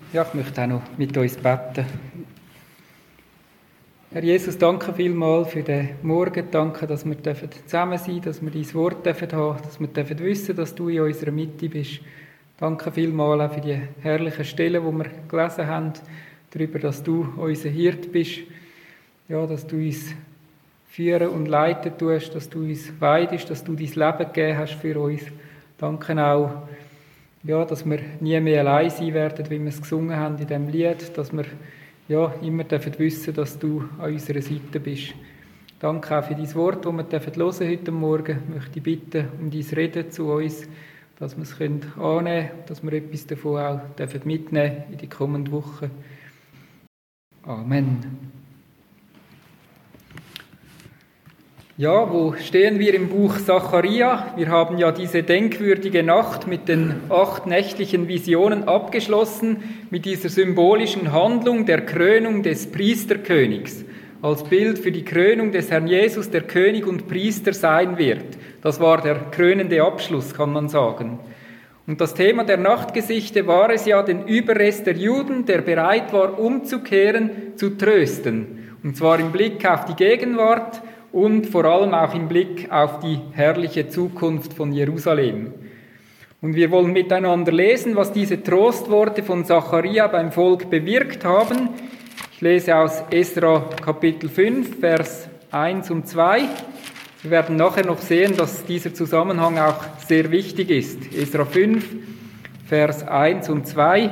Ja, ich möchte auch noch mit uns beten. Herr Jesus, danke vielmals für den Morgen. Danke, dass wir zusammen sein dürfen, dass wir dein Wort haben, dass wir wissen, dass du in unserer Mitte bist. Danke vielmals auch für die herrlichen Stellen, die wir gelesen haben, darüber, dass du unser Hirt bist. Ja, dass du uns führen und leiten tust, dass du uns weidest, dass du dein Leben gegeben hast für uns. Danke auch, ja, dass wir nie mehr allein sein werden, wie wir es gesungen haben in diesem Lied, dass wir ja, immer wissen, dass du an unserer Seite bist. Danke auch für dein Wort, das wir hören heute Morgen. Ich möchte bitten um dein Reden zu uns, dass wir es annehmen können, dass wir etwas davon auch mitnehmen in die kommenden Wochen. Amen. Ja, wo stehen wir im Buch Sacharja? Wir haben ja diese denkwürdige Nacht mit den 8 nächtlichen Visionen abgeschlossen, mit dieser symbolischen Handlung der Krönung des Priesterkönigs, als Bild für die Krönung des Herrn Jesus, der König und Priester sein wird. Das war der krönende Abschluss, kann man sagen. Und das Thema der Nachtgesichte war es ja, den Überrest der Juden, der bereit war, umzukehren, zu trösten. Und zwar im Blick auf die Gegenwart und vor allem auch im Blick auf die herrliche Zukunft von Jerusalem. Und wir wollen miteinander lesen, was diese Trostworte von Sacharja beim Volk bewirkt haben. Ich lese aus Esra Kapitel 5, Vers 1 und 2. Wir werden nachher noch sehen, dass dieser Zusammenhang auch sehr wichtig ist. Esra 5, Vers 1 und 2.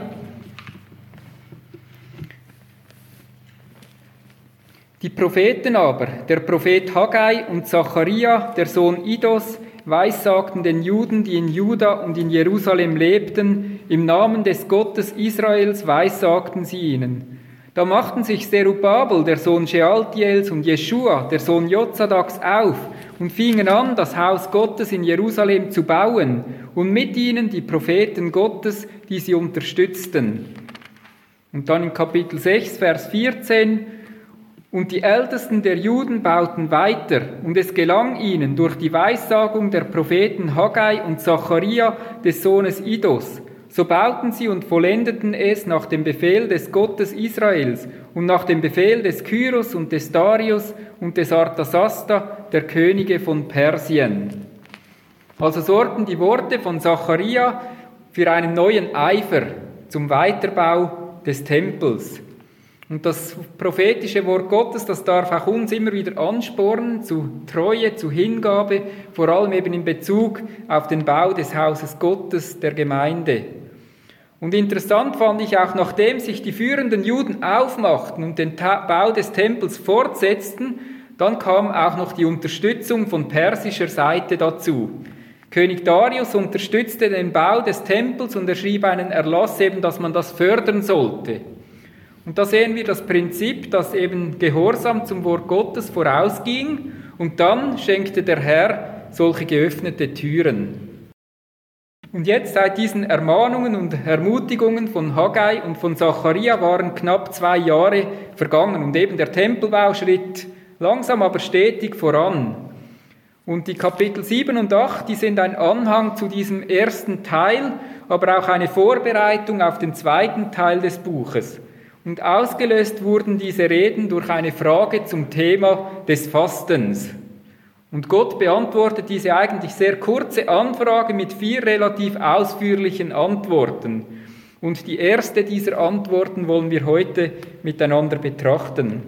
Die Propheten aber, der Prophet Haggai und Sacharja, der Sohn Idos, weissagten den Juden, die in Juda und in Jerusalem lebten, im Namen des Gottes Israels weissagten sie ihnen. Da machten sich Zerubabel, der Sohn Shealtiels, und Jeschua, der Sohn Jozadaks, auf und fingen an, das Haus Gottes in Jerusalem zu bauen, und mit ihnen die Propheten Gottes, die sie unterstützten. Und dann in Kapitel 6, Vers 14: Und die Ältesten der Juden bauten weiter, und es gelang ihnen durch die Weissagung der Propheten Haggai und Sacharja des Sohnes Idos. So bauten sie und vollendeten es nach dem Befehl des Gottes Israels und nach dem Befehl des Kyros und des Darius und des Artasasta, der Könige von Persien. Also sorgten die Worte von Sacharja für einen neuen Eifer zum Weiterbau des Tempels. Und das prophetische Wort Gottes, das darf auch uns immer wieder anspornen zu Treue, zu Hingabe, vor allem eben in Bezug auf den Bau des Hauses Gottes, der Gemeinde. Und interessant fand ich auch, nachdem sich die führenden Juden aufmachten und den Bau des Tempels fortsetzten, dann kam auch noch die Unterstützung von persischer Seite dazu. König Darius unterstützte den Bau des Tempels und er schrieb einen Erlass eben, dass man das fördern sollte. Und da sehen wir das Prinzip, dass eben Gehorsam zum Wort Gottes vorausging und dann schenkte der Herr solche geöffnete Türen. Und jetzt seit diesen Ermahnungen und Ermutigungen von Haggai und von Sacharja waren knapp 2 Jahre vergangen und eben der Tempelbau schritt langsam aber stetig voran. Und die Kapitel 7 und 8, die sind ein Anhang zu diesem ersten Teil, aber auch eine Vorbereitung auf den zweiten Teil des Buches. Und ausgelöst wurden diese Reden durch eine Frage zum Thema des Fastens. Und Gott beantwortet diese eigentlich sehr kurze Anfrage mit 4 relativ ausführlichen Antworten. Und die erste dieser Antworten wollen wir heute miteinander betrachten.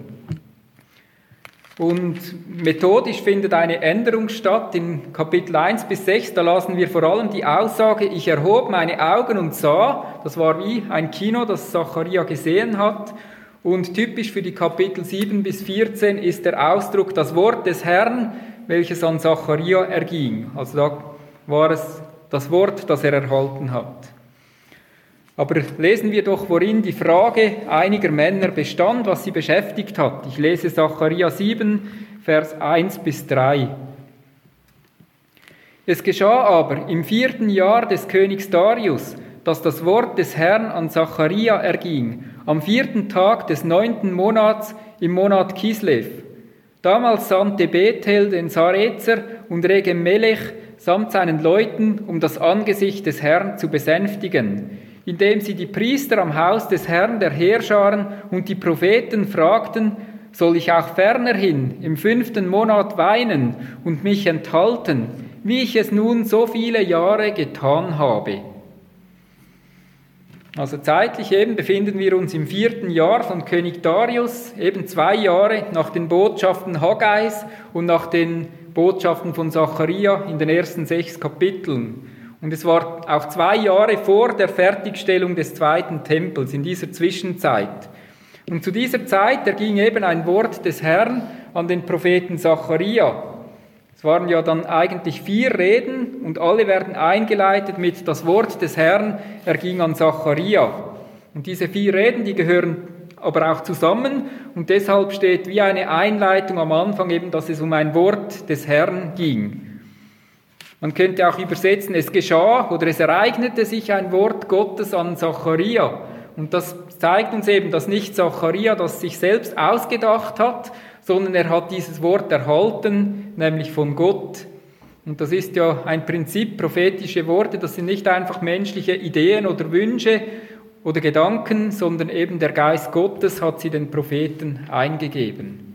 Und methodisch findet eine Änderung statt. In Kapitel 1 bis 6, da lasen wir vor allem die Aussage: Ich erhob meine Augen und sah. Das war wie ein Kino, das Sacharja gesehen hat. Und typisch für die Kapitel 7 bis 14 ist der Ausdruck das Wort des Herrn, welches an Sacharja erging. Also da war es das Wort, das er erhalten hat. Aber lesen wir doch, worin die Frage einiger Männer bestand, was sie beschäftigt hat. Ich lese Sacharja 7, Vers 1 bis 3. Es geschah aber im 4. Jahr des Königs Darius, dass das Wort des Herrn an Sacharja erging, am 4. Tag des 9. Monats im Monat Kislev. Damals sandte Bethel den Sarezer und Regem Melech samt seinen Leuten, um das Angesicht des Herrn zu besänftigen. indem sie die Priester am Haus des Herrn der Heerscharen und die Propheten fragten: Soll ich auch fernerhin im 5. Monat weinen und mich enthalten, wie ich es nun so viele Jahre getan habe? Also zeitlich eben befinden wir uns im 4. Jahr von König Darius, eben 2 Jahre nach den Botschaften Haggais und nach den Botschaften von Zacharia in den ersten 6 Kapiteln. Und es war auch 2 Jahre vor der Fertigstellung des 2. Tempels, in dieser Zwischenzeit. Und zu dieser Zeit erging eben ein Wort des Herrn an den Propheten Zacharia. Es waren ja dann eigentlich 4 Reden und alle werden eingeleitet mit: Das Wort des Herrn erging an Zacharia. Und diese 4 Reden, die gehören aber auch zusammen und deshalb steht wie eine Einleitung am Anfang eben, dass es um ein Wort des Herrn ging. Man könnte auch übersetzen: Es geschah oder es ereignete sich ein Wort Gottes an Zacharia. Und das zeigt uns eben, dass nicht Zacharia das sich selbst ausgedacht hat, sondern er hat dieses Wort erhalten, nämlich von Gott. Und das ist ja ein Prinzip, prophetische Worte, das sind nicht einfach menschliche Ideen oder Wünsche oder Gedanken, sondern eben der Geist Gottes hat sie den Propheten eingegeben.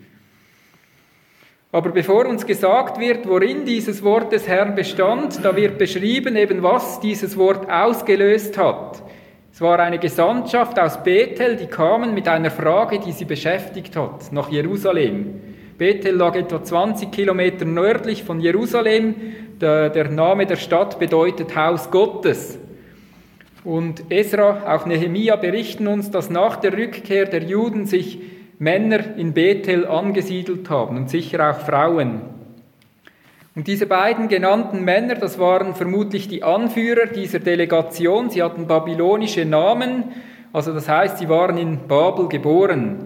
Aber bevor uns gesagt wird, worin dieses Wort des Herrn bestand, da wird beschrieben eben, was dieses Wort ausgelöst hat. Es war eine Gesandtschaft aus Bethel, die kamen mit einer Frage, die sie beschäftigt hat, nach Jerusalem. Bethel lag etwa 20 Kilometer nördlich von Jerusalem. Der Name der Stadt bedeutet Haus Gottes. Und Esra, auch Nehemia berichten uns, dass nach der Rückkehr der Juden sich Männer in Bethel angesiedelt haben und sicher auch Frauen. Und diese beiden genannten Männer, das waren vermutlich die Anführer dieser Delegation. Sie hatten babylonische Namen, also das heißt, sie waren in Babel geboren.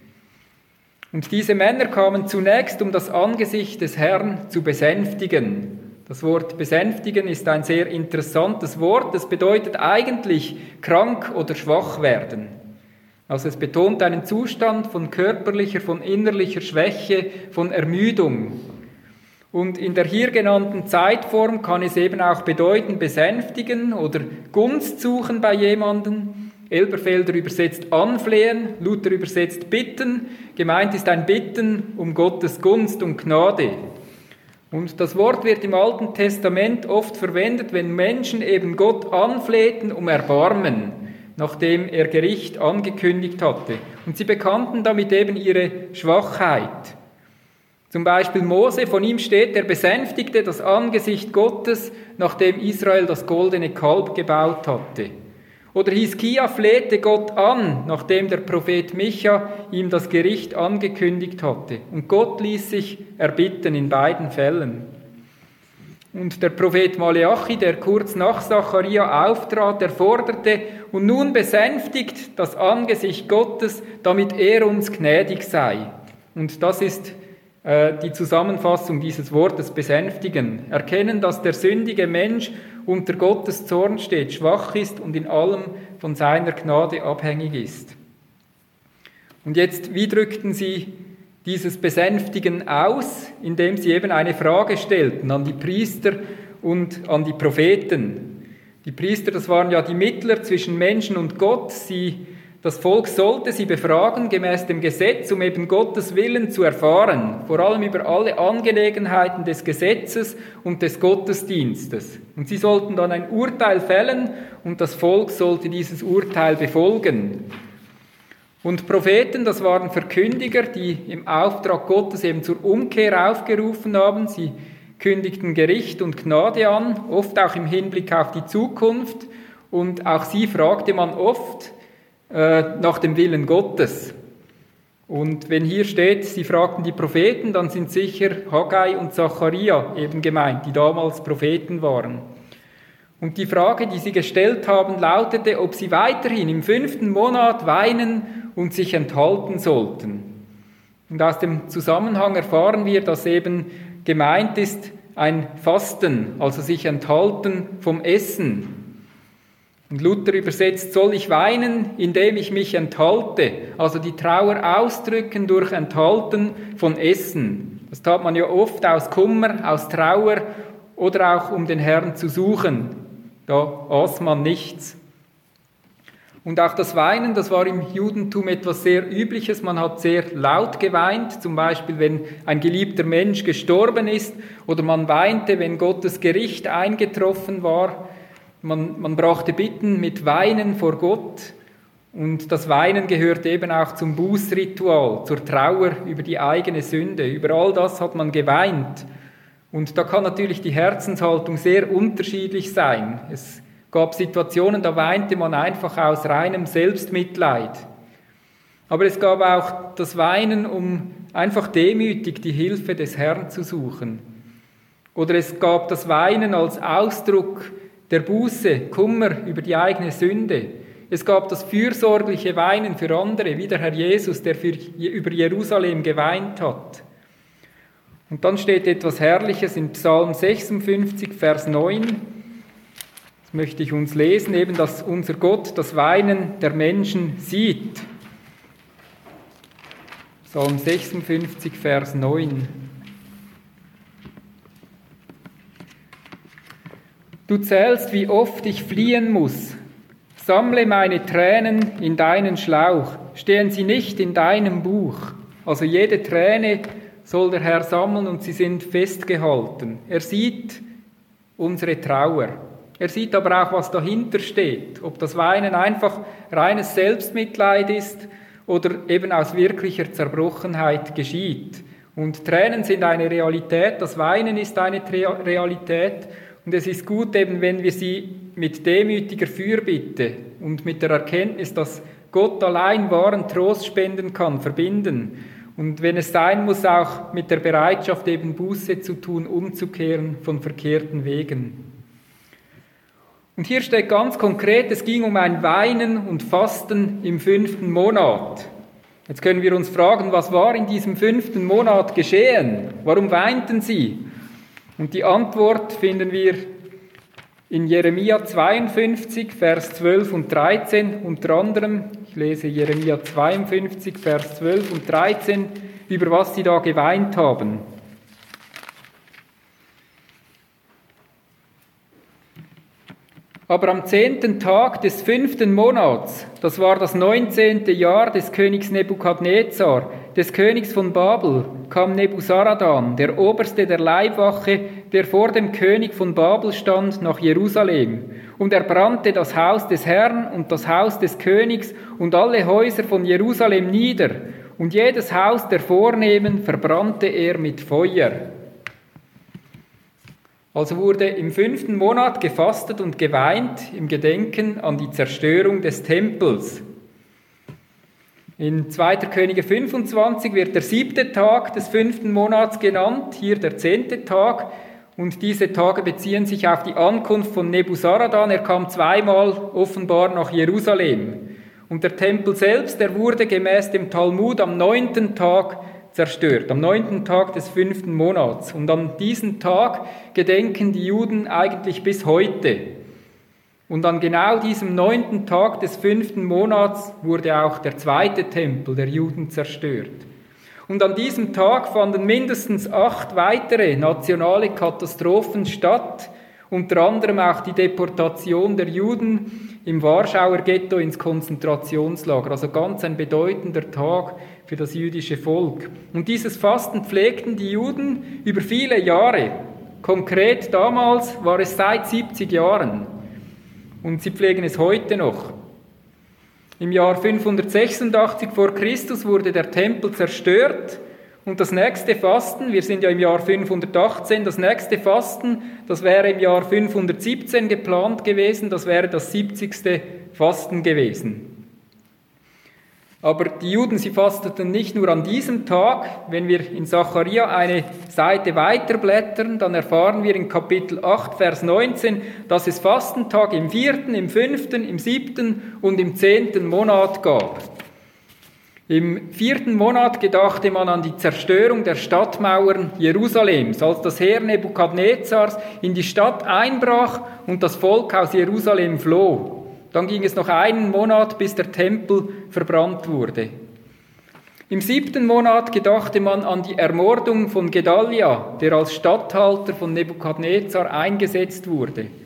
Und diese Männer kamen zunächst, um das Angesicht des Herrn zu besänftigen. Das Wort besänftigen ist ein sehr interessantes Wort. Das bedeutet eigentlich krank oder schwach werden. Also es betont einen Zustand von körperlicher, von innerlicher Schwäche, von Ermüdung. Und in der hier genannten Zeitform kann es eben auch bedeuten, besänftigen oder Gunst suchen bei jemandem. Elberfelder übersetzt anflehen, Luther übersetzt bitten. Gemeint ist ein Bitten um Gottes Gunst und Gnade. Und das Wort wird im Alten Testament oft verwendet, wenn Menschen eben Gott anflehten um Erbarmen, nachdem er Gericht angekündigt hatte. Und sie bekannten damit eben ihre Schwachheit. Zum Beispiel Mose, von ihm steht, er besänftigte das Angesicht Gottes, nachdem Israel das goldene Kalb gebaut hatte. Oder Hiskia flehte Gott an, nachdem der Prophet Micha ihm das Gericht angekündigt hatte. Und Gott ließ sich erbitten in beiden Fällen. Und der Prophet Maleachi, der kurz nach Zacharia auftrat, der forderte: Und nun besänftigt das Angesicht Gottes, damit er uns gnädig sei. Und das ist die Zusammenfassung dieses Wortes besänftigen. Erkennen, dass der sündige Mensch unter Gottes Zorn steht, schwach ist und in allem von seiner Gnade abhängig ist. Und jetzt, wie drückten sie dieses Besänftigen aus? Indem sie eben eine Frage stellten an die Priester und an die Propheten. Die Priester, das waren ja die Mittler zwischen Menschen und Gott. Das Volk sollte sie befragen gemäß dem Gesetz, um eben Gottes Willen zu erfahren, vor allem über alle Angelegenheiten des Gesetzes und des Gottesdienstes. Und sie sollten dann ein Urteil fällen und das Volk sollte dieses Urteil befolgen. Und Propheten, das waren Verkündiger, die im Auftrag Gottes eben zur Umkehr aufgerufen haben. Sie kündigten Gericht und Gnade an, oft auch im Hinblick auf die Zukunft. Und auch sie fragte man oft nach dem Willen Gottes. Und wenn hier steht, sie fragten die Propheten, dann sind sicher Haggai und Zacharia eben gemeint, die damals Propheten waren. Und die Frage, die sie gestellt haben, lautete, ob sie weiterhin im 5. Monat weinen und sich enthalten sollten. Und aus dem Zusammenhang erfahren wir, dass eben gemeint ist ein Fasten, also sich enthalten vom Essen. Und Luther übersetzt: Soll ich weinen, indem ich mich enthalte? Also die Trauer ausdrücken durch Enthalten von Essen. Das tat man ja oft aus Kummer, aus Trauer oder auch um den Herrn zu suchen. Da aß man nichts. Und auch das Weinen, das war im Judentum etwas sehr Übliches. Man hat sehr laut geweint, zum Beispiel wenn ein geliebter Mensch gestorben ist, oder man weinte, wenn Gottes Gericht eingetroffen war. Man brachte Bitten mit Weinen vor Gott. Und das Weinen gehört eben auch zum Bußritual, zur Trauer über die eigene Sünde. Über all das hat man geweint. Und da kann natürlich die Herzenshaltung sehr unterschiedlich sein. Es gab Situationen, da weinte man einfach aus reinem Selbstmitleid. Aber es gab auch das Weinen, um einfach demütig die Hilfe des Herrn zu suchen. Oder es gab das Weinen als Ausdruck der Buße, Kummer über die eigene Sünde. Es gab das fürsorgliche Weinen für andere, wie der Herr Jesus, der über Jerusalem geweint hat. Und dann steht etwas Herrliches in Psalm 56, Vers 9. Das möchte ich uns lesen, eben, dass unser Gott das Weinen der Menschen sieht. Psalm 56, Vers 9. Du zählst, wie oft ich fliehen muss. Sammle meine Tränen in deinen Schlauch. Stehen sie nicht in deinem Buch? Also jede Träne soll der Herr sammeln und sie sind festgehalten. Er sieht unsere Trauer. Er sieht aber auch, was dahinter steht. Ob das Weinen einfach reines Selbstmitleid ist oder eben aus wirklicher Zerbrochenheit geschieht. Und Tränen sind eine Realität, das Weinen ist eine Realität. Und es ist gut, eben, wenn wir sie mit demütiger Fürbitte und mit der Erkenntnis, dass Gott allein wahren Trost spenden kann, verbinden. Und wenn es sein muss, auch mit der Bereitschaft, eben Buße zu tun, umzukehren von verkehrten Wegen. Und hier steht ganz konkret, es ging um ein Weinen und Fasten im 5. Monat. Jetzt können wir uns fragen, was war in diesem 5. Monat geschehen? Warum weinten sie? Und die Antwort finden wir in Jeremia 52, Vers 12 und 13 unter anderem. Ich lese Jeremia 52, Vers 12 und 13, über was sie da geweint haben. Aber am 10. Tag des 5. Monats, das war das 19. Jahr des Königs Nebukadnezar, des Königs von Babel, kam Nebuzaradan, der Oberste der Leibwache, der vor dem König von Babel stand, nach Jerusalem. Und er brannte das Haus des Herrn und das Haus des Königs und alle Häuser von Jerusalem nieder. Und jedes Haus der Vornehmen verbrannte er mit Feuer. Also wurde im 5. Monat gefastet und geweint im Gedenken an die Zerstörung des Tempels. In 2. Könige 25 wird der 7. Tag des 5. Monats genannt, hier der 10. Tag. Und diese Tage beziehen sich auf die Ankunft von Nebuzaradan. Er kam zweimal offenbar nach Jerusalem. Und der Tempel selbst, der wurde gemäß dem Talmud am 9. Tag zerstört, am 9. Tag des 5. Monats. Und an diesen Tag gedenken die Juden eigentlich bis heute. Und an genau diesem 9. Tag des 5. Monats wurde auch der 2. Tempel der Juden zerstört. Und an diesem Tag fanden mindestens 8 weitere nationale Katastrophen statt, unter anderem auch die Deportation der Juden im Warschauer Ghetto ins Konzentrationslager. Also ganz ein bedeutender Tag für das jüdische Volk. Und dieses Fasten pflegten die Juden über viele Jahre. Konkret damals war es seit 70 Jahren. Und sie pflegen es heute noch. Im Jahr 586 vor Christus wurde der Tempel zerstört. Und das nächste Fasten, wir sind ja im Jahr 518, das nächste Fasten, das wäre im Jahr 517 geplant gewesen, das wäre das 70. Fasten gewesen. Aber die Juden, sie fasteten nicht nur an diesem Tag. Wenn wir in Sacharja eine Seite weiterblättern, dann erfahren wir in Kapitel 8, Vers 19, dass es Fastentag im 4., im 5., im 7. und im 10. Monat gab. Im 4. Monat gedachte man an die Zerstörung der Stadtmauern Jerusalems, als das Heer Nebukadnezars in die Stadt einbrach und das Volk aus Jerusalem floh. Dann ging es noch einen Monat, bis der Tempel verbrannt wurde. Im 7. Monat gedachte man an die Ermordung von Gedalia, der als Statthalter von Nebukadnezar eingesetzt wurde.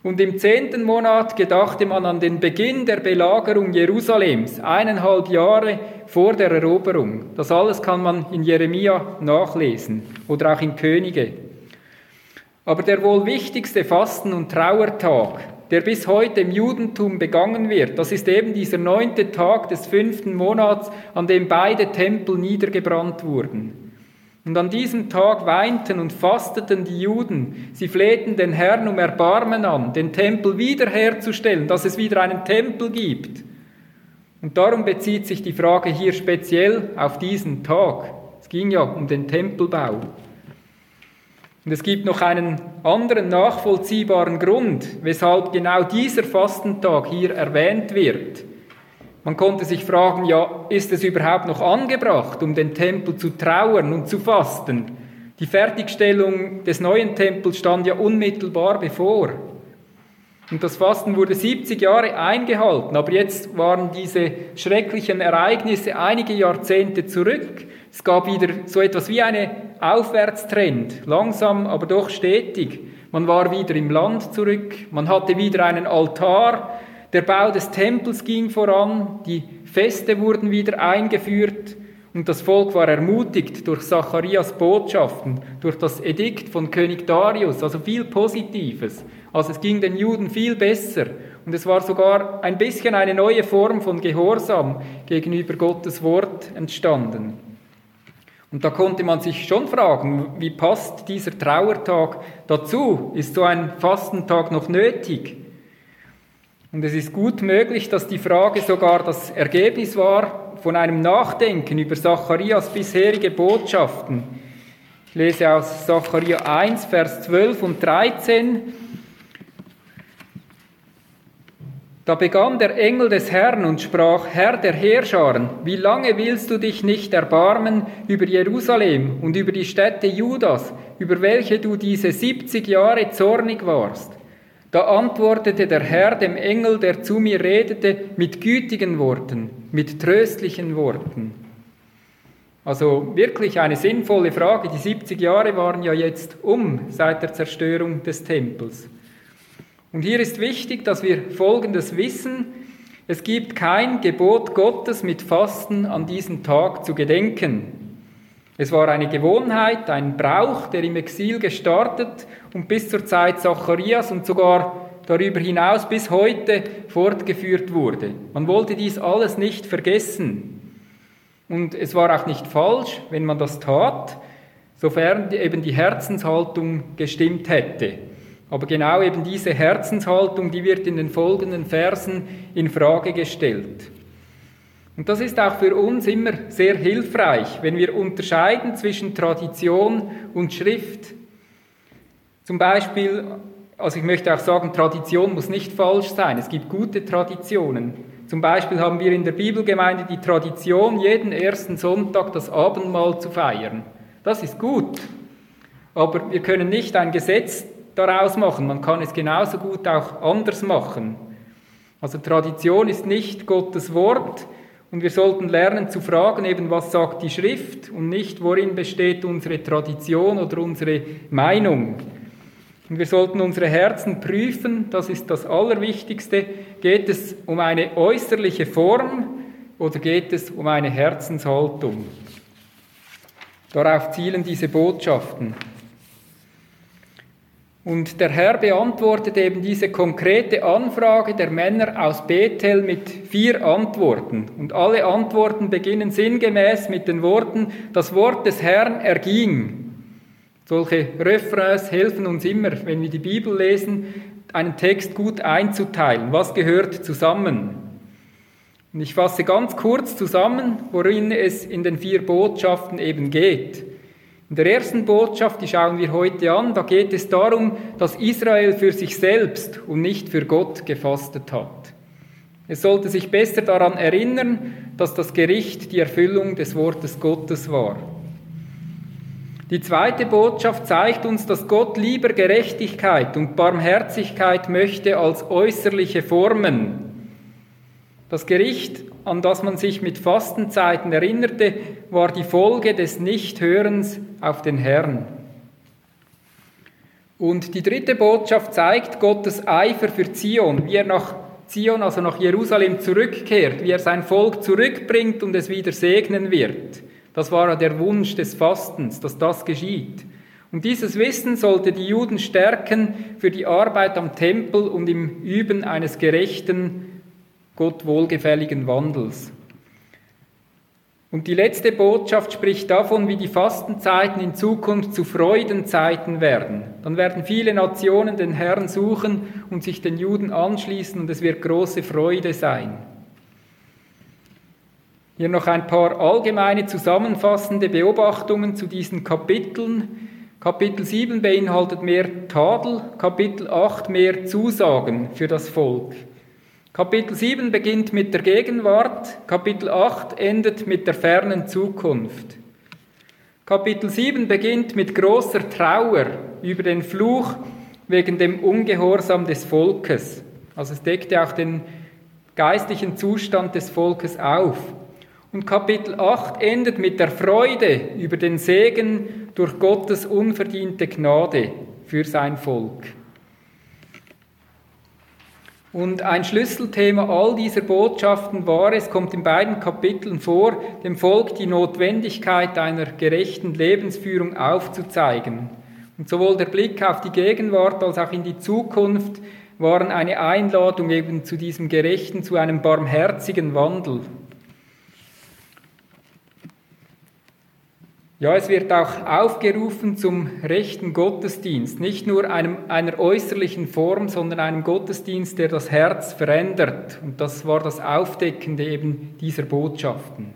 Und im 10. Monat gedachte man an den Beginn der Belagerung Jerusalems, 1,5 Jahre vor der Eroberung. Das alles kann man in Jeremia nachlesen oder auch in Könige. Aber der wohl wichtigste Fasten- und Trauertag, der bis heute im Judentum begangen wird, das ist eben dieser 9. Tag des 5. Monats, an dem beide Tempel niedergebrannt wurden. Und an diesem Tag weinten und fasteten die Juden. Sie flehten den Herrn um Erbarmen an, den Tempel wiederherzustellen, dass es wieder einen Tempel gibt. Und darum bezieht sich die Frage hier speziell auf diesen Tag. Es ging ja um den Tempelbau. Und es gibt noch einen anderen nachvollziehbaren Grund, weshalb genau dieser Fastentag hier erwähnt wird. Man konnte sich fragen, ja, ist es überhaupt noch angebracht, um den Tempel zu trauern und zu fasten? Die Fertigstellung des neuen Tempels stand ja unmittelbar bevor. Und das Fasten wurde 70 Jahre eingehalten, aber jetzt waren diese schrecklichen Ereignisse einige Jahrzehnte zurück. Es gab wieder so etwas wie einen Aufwärtstrend, langsam, aber doch stetig. Man war wieder im Land zurück, man hatte wieder einen Altar, der Bau des Tempels ging voran, die Feste wurden wieder eingeführt und das Volk war ermutigt durch Zacharias Botschaften, durch das Edikt von König Darius, also viel Positives. Also es ging den Juden viel besser und es war sogar ein bisschen eine neue Form von Gehorsam gegenüber Gottes Wort entstanden. Und da konnte man sich schon fragen, wie passt dieser Trauertag dazu? Ist so ein Fastentag noch nötig? Und es ist gut möglich, dass die Frage sogar das Ergebnis war von einem Nachdenken über Zacharias bisherige Botschaften. Ich lese aus Zachariah 1, Vers 12 und 13. Da begann der Engel des Herrn und sprach, Herr der Heerscharen, wie lange willst du dich nicht erbarmen über Jerusalem und über die Städte Judas, über welche du diese 70 Jahre zornig warst? Da antwortete der Herr dem Engel, der zu mir redete, mit gütigen Worten, mit tröstlichen Worten. Also wirklich eine sinnvolle Frage. Die 70 Jahre waren ja jetzt seit der Zerstörung des Tempels. Und hier ist wichtig, dass wir Folgendes wissen. Es gibt kein Gebot Gottes, mit Fasten an diesen Tag zu gedenken. Es war eine Gewohnheit, ein Brauch, der im Exil gestartet und bis zur Zeit Zacharias und sogar darüber hinaus bis heute fortgeführt wurde. Man wollte dies alles nicht vergessen. Und es war auch nicht falsch, wenn man das tat, sofern eben die Herzenshaltung gestimmt hätte. Aber genau eben diese Herzenshaltung, die wird in den folgenden Versen in Frage gestellt. Und das ist auch für uns immer sehr hilfreich, wenn wir unterscheiden zwischen Tradition und Schrift. Zum Beispiel, also ich möchte auch sagen, Tradition muss nicht falsch sein, es gibt gute Traditionen. Zum Beispiel haben wir in der Bibelgemeinde die Tradition, jeden ersten Sonntag das Abendmahl zu feiern. Das ist gut, aber wir können nicht ein Gesetz daraus machen, man kann es genauso gut auch anders machen. Also Tradition ist nicht Gottes Wort und wir sollten lernen zu fragen, eben was sagt die Schrift und nicht, worin besteht unsere Tradition oder unsere Meinung. Und wir sollten unsere Herzen prüfen, das ist das Allerwichtigste. Geht es um eine äußerliche Form oder geht es um eine Herzenshaltung? Darauf zielen diese Botschaften. Und der Herr beantwortet eben diese konkrete Anfrage der Männer aus Bethel mit 4 Antworten. Und alle Antworten beginnen sinngemäß mit den Worten, das Wort des Herrn erging. Solche Refrains helfen uns immer, wenn wir die Bibel lesen, einen Text gut einzuteilen. Was gehört zusammen? Und ich fasse ganz kurz zusammen, worin es in den 4 Botschaften eben geht. In der ersten Botschaft, die schauen wir heute an, da geht es darum, dass Israel für sich selbst und nicht für Gott gefastet hat. Es sollte sich besser daran erinnern, dass das Gericht die Erfüllung des Wortes Gottes war. Die zweite Botschaft zeigt uns, dass Gott lieber Gerechtigkeit und Barmherzigkeit möchte als äußerliche Formen. Das Gericht, an das man sich mit Fastenzeiten erinnerte, war die Folge des Nichthörens auf den Herrn. Und die dritte Botschaft zeigt Gottes Eifer für Zion, wie er nach Zion, also nach Jerusalem zurückkehrt, wie er sein Volk zurückbringt und es wieder segnen wird. Das war der Wunsch des Fastens, dass das geschieht. Und dieses Wissen sollte die Juden stärken für die Arbeit am Tempel und im Üben eines gerechten, Gott wohlgefälligen Wandels. Und die letzte Botschaft spricht davon, wie die Fastenzeiten in Zukunft zu Freudenzeiten werden. Dann werden viele Nationen den Herrn suchen und sich den Juden anschließen und es wird große Freude sein. Hier noch ein paar allgemeine zusammenfassende Beobachtungen zu diesen Kapiteln. Kapitel 7 beinhaltet mehr Tadel, Kapitel 8 mehr Zusagen für das Volk. Kapitel 7 beginnt mit der Gegenwart, Kapitel 8 endet mit der fernen Zukunft. Kapitel 7 beginnt mit großer Trauer über den Fluch wegen dem Ungehorsam des Volkes. Also es deckt ja auch den geistlichen Zustand des Volkes auf. Und Kapitel 8 endet mit der Freude über den Segen durch Gottes unverdiente Gnade für sein Volk. Und ein Schlüsselthema all dieser Botschaften war, es kommt in beiden Kapiteln vor, dem Volk die Notwendigkeit einer gerechten Lebensführung aufzuzeigen. Und sowohl der Blick auf die Gegenwart als auch in die Zukunft waren eine Einladung eben zu diesem gerechten, zu einem barmherzigen Wandel. Ja, es wird auch aufgerufen zum rechten Gottesdienst, nicht nur einer äußerlichen Form, sondern einem Gottesdienst, der das Herz verändert. Und das war das Aufdeckende eben dieser Botschaften.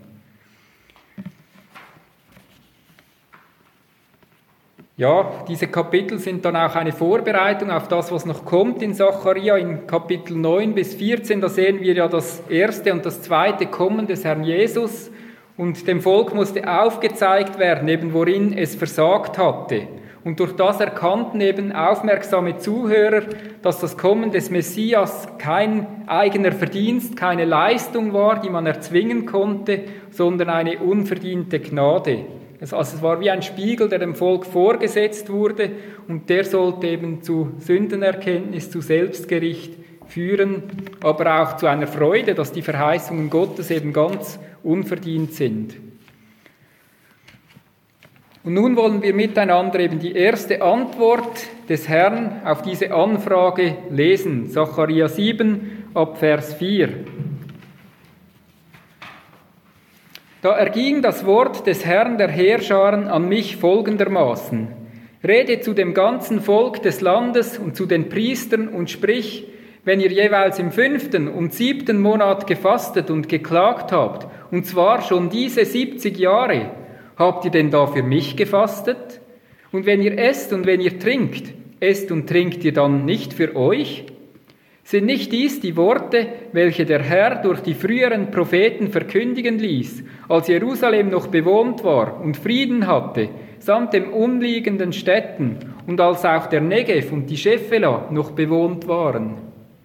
Ja, diese Kapitel sind dann auch eine Vorbereitung auf das, was noch kommt in Sacharja, in Kapitel 9 bis 14. Da sehen wir ja das erste und das zweite Kommen des Herrn Jesus. Und dem Volk musste aufgezeigt werden, eben worin es versagt hatte. Und durch das erkannten eben aufmerksame Zuhörer, dass das Kommen des Messias kein eigener Verdienst, keine Leistung war, die man erzwingen konnte, sondern eine unverdiente Gnade. Also es war wie ein Spiegel, der dem Volk vorgesetzt wurde und der sollte eben zu Sündenerkenntnis, zu Selbstgericht führen, aber auch zu einer Freude, dass die Verheißungen Gottes eben ganz unverdient sind. Und nun wollen wir miteinander eben die erste Antwort des Herrn auf diese Anfrage lesen. Sacharja 7 ab Vers 4. Da erging das Wort des Herrn der Heerscharen an mich folgendermaßen: Rede zu dem ganzen Volk des Landes und zu den Priestern und sprich: Wenn ihr jeweils im 5. und 7. Monat gefastet und geklagt habt, und zwar schon diese 70 Jahre, habt ihr denn da für mich gefastet? Und wenn ihr esst und wenn ihr trinkt, esst und trinkt ihr dann nicht für euch? Sind nicht dies die Worte, welche der Herr durch die früheren Propheten verkündigen ließ, als Jerusalem noch bewohnt war und Frieden hatte, samt den umliegenden Städten, und als auch der Negev und die Schefela noch bewohnt waren?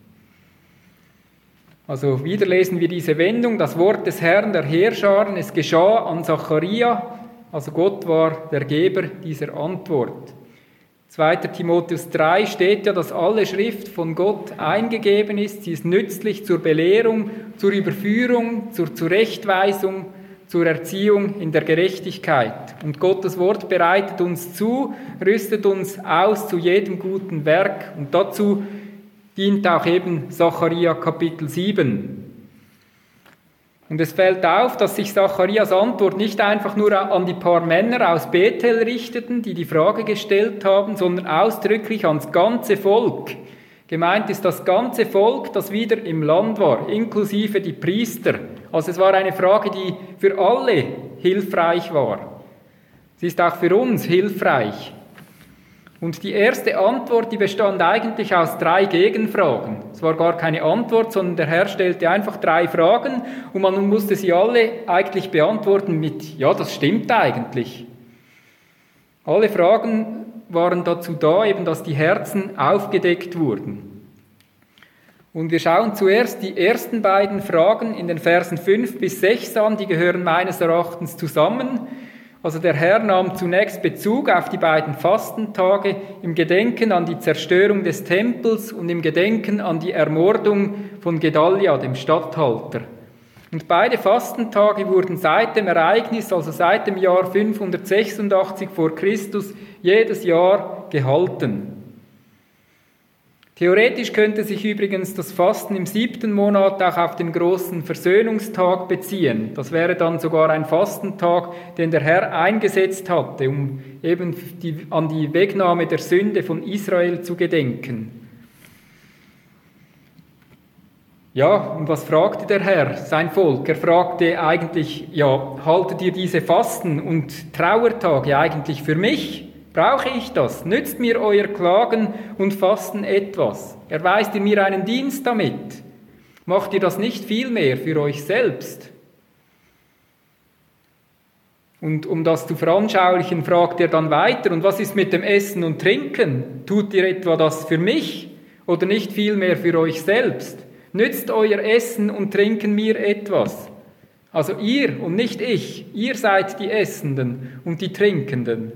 Also wieder lesen wir diese Wendung, das Wort des Herrn der Heerscharen, es geschah an Sacharja, also Gott war der Geber dieser Antwort. 2. Timotheus 3 steht ja, dass alle Schrift von Gott eingegeben ist, sie ist nützlich zur Belehrung, zur Überführung, zur Zurechtweisung, zur Erziehung in der Gerechtigkeit. Und Gottes Wort bereitet uns zu, rüstet uns aus zu jedem guten Werk und dazu dient auch eben Sacharja Kapitel 7. Und es fällt auf, dass sich Sacharjas Antwort nicht einfach nur an die paar Männer aus Bethel richteten, die die Frage gestellt haben, sondern ausdrücklich ans ganze Volk. Gemeint ist das ganze Volk, das wieder im Land war, inklusive die Priester. Also es war eine Frage, die für alle hilfreich war. Sie ist auch für uns hilfreich. Und die erste Antwort, die bestand eigentlich aus 3 Gegenfragen. Es war gar keine Antwort, sondern der Herr stellte einfach 3 Fragen und man musste sie alle eigentlich beantworten mit „Ja, das stimmt eigentlich". Alle Fragen waren dazu da, eben dass die Herzen aufgedeckt wurden. Und wir schauen zuerst die ersten beiden Fragen in den Versen 5 bis 6 an, die gehören meines Erachtens zusammen. Also der Herr nahm zunächst Bezug auf die beiden Fastentage im Gedenken an die Zerstörung des Tempels und im Gedenken an die Ermordung von Gedalia, dem Statthalter. Und beide Fastentage wurden seit dem Ereignis, also seit dem Jahr 586 vor Christus, jedes Jahr gehalten. Theoretisch könnte sich übrigens das Fasten im 7. Monat auch auf den großen Versöhnungstag beziehen. Das wäre dann sogar ein Fastentag, den der Herr eingesetzt hatte, um eben an die Wegnahme der Sünde von Israel zu gedenken. Ja, und was fragte der Herr sein Volk? Er fragte eigentlich, ja, haltet ihr diese Fasten und Trauertage eigentlich für mich? Brauche ich das? Nützt mir euer Klagen und Fasten etwas? Erweist ihr mir einen Dienst damit? Macht ihr das nicht vielmehr für euch selbst? Und um das zu veranschaulichen, fragt er dann weiter, und was ist mit dem Essen und Trinken? Tut ihr etwa das für mich oder nicht vielmehr für euch selbst? Nützt euer Essen und Trinken mir etwas? Also ihr und nicht ich, ihr seid die Essenden und die Trinkenden.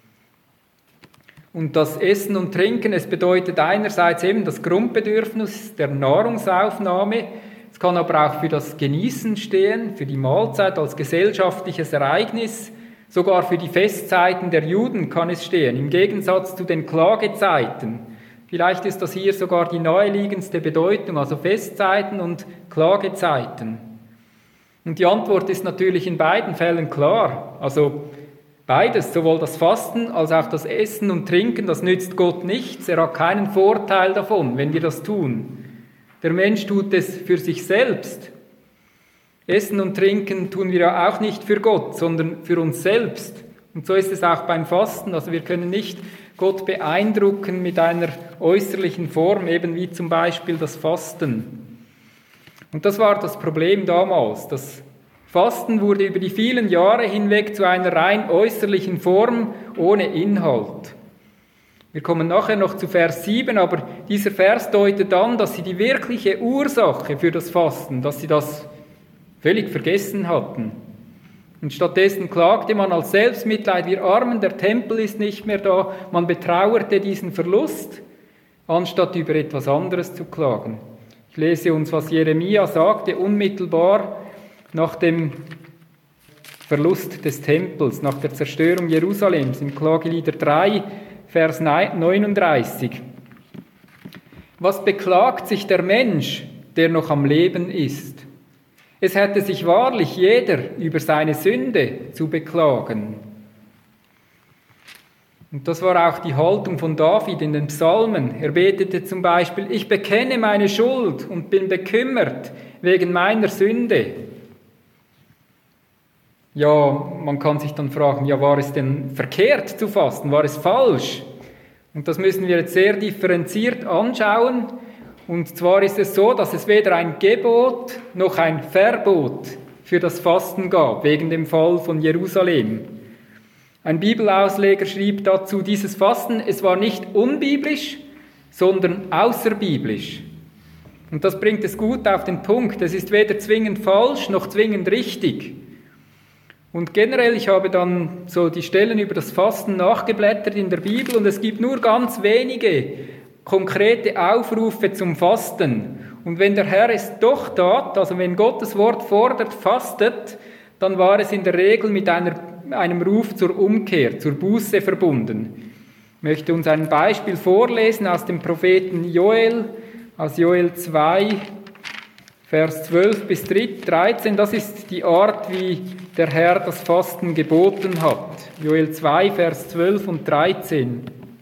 Und das Essen und Trinken, es bedeutet einerseits eben das Grundbedürfnis der Nahrungsaufnahme, es kann aber auch für das Genießen stehen, für die Mahlzeit als gesellschaftliches Ereignis, sogar für die Festzeiten der Juden kann es stehen, im Gegensatz zu den Klagezeiten. Vielleicht ist das hier sogar die naheliegendste Bedeutung, also Festzeiten und Klagezeiten. Und die Antwort ist natürlich in beiden Fällen klar, also beides, sowohl das Fasten als auch das Essen und Trinken, das nützt Gott nichts. Er hat keinen Vorteil davon, wenn wir das tun. Der Mensch tut es für sich selbst. Essen und Trinken tun wir ja auch nicht für Gott, sondern für uns selbst. Und so ist es auch beim Fasten. Also wir können nicht Gott beeindrucken mit einer äußerlichen Form, eben wie zum Beispiel das Fasten. Und das war das Problem damals. Das Fasten wurde über die vielen Jahre hinweg zu einer rein äußerlichen Form ohne Inhalt. Wir kommen nachher noch zu Vers 7, aber dieser Vers deutet an, dass sie die wirkliche Ursache für das Fasten, dass sie das völlig vergessen hatten. Und stattdessen klagte man als Selbstmitleid, wir Armen, der Tempel ist nicht mehr da. Man betrauerte diesen Verlust, anstatt über etwas anderes zu klagen. Ich lese uns, was Jeremia sagte, unmittelbar nach dem Verlust des Tempels, nach der Zerstörung Jerusalems, im Klagelieder 3, Vers 39. Was beklagt sich der Mensch, der noch am Leben ist? Es hätte sich wahrlich jeder über seine Sünde zu beklagen. Und das war auch die Haltung von David in den Psalmen. Er betete zum Beispiel, ich bekenne meine Schuld und bin bekümmert wegen meiner Sünde. Ja, man kann sich dann fragen, ja, war es denn verkehrt zu fasten? War es falsch? Und das müssen wir jetzt sehr differenziert anschauen. Und zwar ist es so, dass es weder ein Gebot noch ein Verbot für das Fasten gab, wegen dem Fall von Jerusalem. Ein Bibelausleger schrieb dazu, dieses Fasten, es war nicht unbiblisch, sondern außerbiblisch. Und das bringt es gut auf den Punkt. Es ist weder zwingend falsch noch zwingend richtig. Und generell, ich habe dann so die Stellen über das Fasten nachgeblättert in der Bibel und es gibt nur ganz wenige konkrete Aufrufe zum Fasten. Und wenn der Herr es doch tat, also wenn Gottes Wort fordert, fastet, dann war es in der Regel mit einem Ruf zur Umkehr, zur Buße verbunden. Ich möchte uns ein Beispiel vorlesen aus dem Propheten Joel, aus Joel 2, Vers 12 bis 13. Das ist die Art, wie der Herr das Fasten geboten hat. Joel 2, Vers 12 und 13.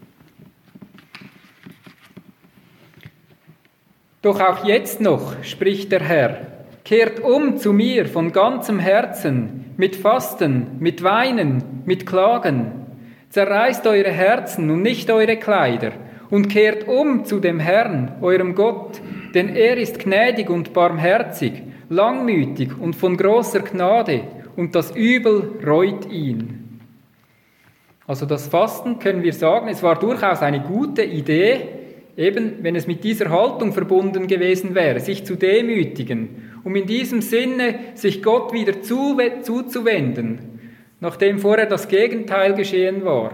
Doch auch jetzt noch, spricht der Herr, kehrt um zu mir von ganzem Herzen, mit Fasten, mit Weinen, mit Klagen. Zerreißt eure Herzen und nicht eure Kleider und kehrt um zu dem Herrn, eurem Gott, denn er ist gnädig und barmherzig, langmütig und von großer Gnade, und das Übel reut ihn. Also das Fasten, können wir sagen, es war durchaus eine gute Idee, eben wenn es mit dieser Haltung verbunden gewesen wäre, sich zu demütigen, um in diesem Sinne sich Gott wieder zuzuwenden. nachdem vorher das Gegenteil geschehen war.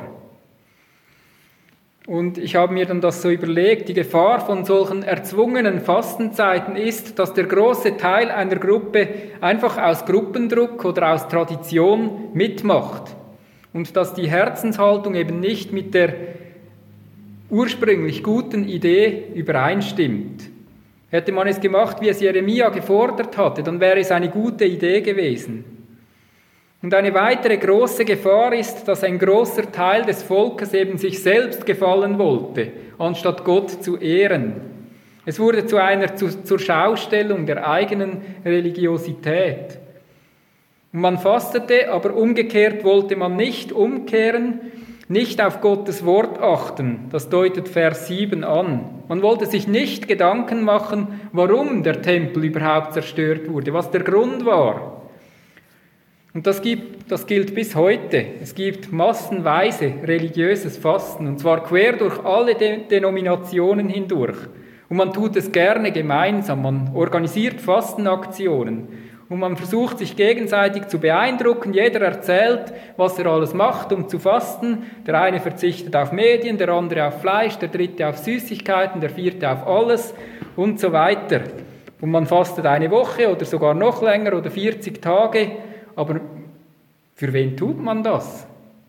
Und ich habe mir dann das so überlegt, die Gefahr von solchen erzwungenen Fastenzeiten ist, dass der große Teil einer Gruppe einfach aus Gruppendruck oder aus Tradition mitmacht und dass die Herzenshaltung eben nicht mit der ursprünglich guten Idee übereinstimmt. Hätte man es gemacht, wie es Jeremia gefordert hatte, dann wäre es eine gute Idee gewesen. Und eine weitere große Gefahr ist, dass ein großer Teil des Volkes eben sich selbst gefallen wollte, anstatt Gott zu ehren. Es wurde zur Schaustellung der eigenen Religiosität. Und man fastete, aber umgekehrt wollte man nicht umkehren, nicht auf Gottes Wort achten. Das deutet Vers 7 an. Man wollte sich nicht Gedanken machen, warum der Tempel überhaupt zerstört wurde, was der Grund war. Und das gilt bis heute. Es gibt massenweise religiöses Fasten, und zwar quer durch alle Denominationen hindurch. Und man tut es gerne gemeinsam, man organisiert Fastenaktionen und man versucht sich gegenseitig zu beeindrucken. Jeder erzählt, was er alles macht, um zu fasten. Der eine verzichtet auf Medien, der andere auf Fleisch, der dritte auf Süßigkeiten, der vierte auf alles und so weiter. Und man fastet eine Woche oder sogar noch länger oder 40 Tage. Aber für wen tut man das?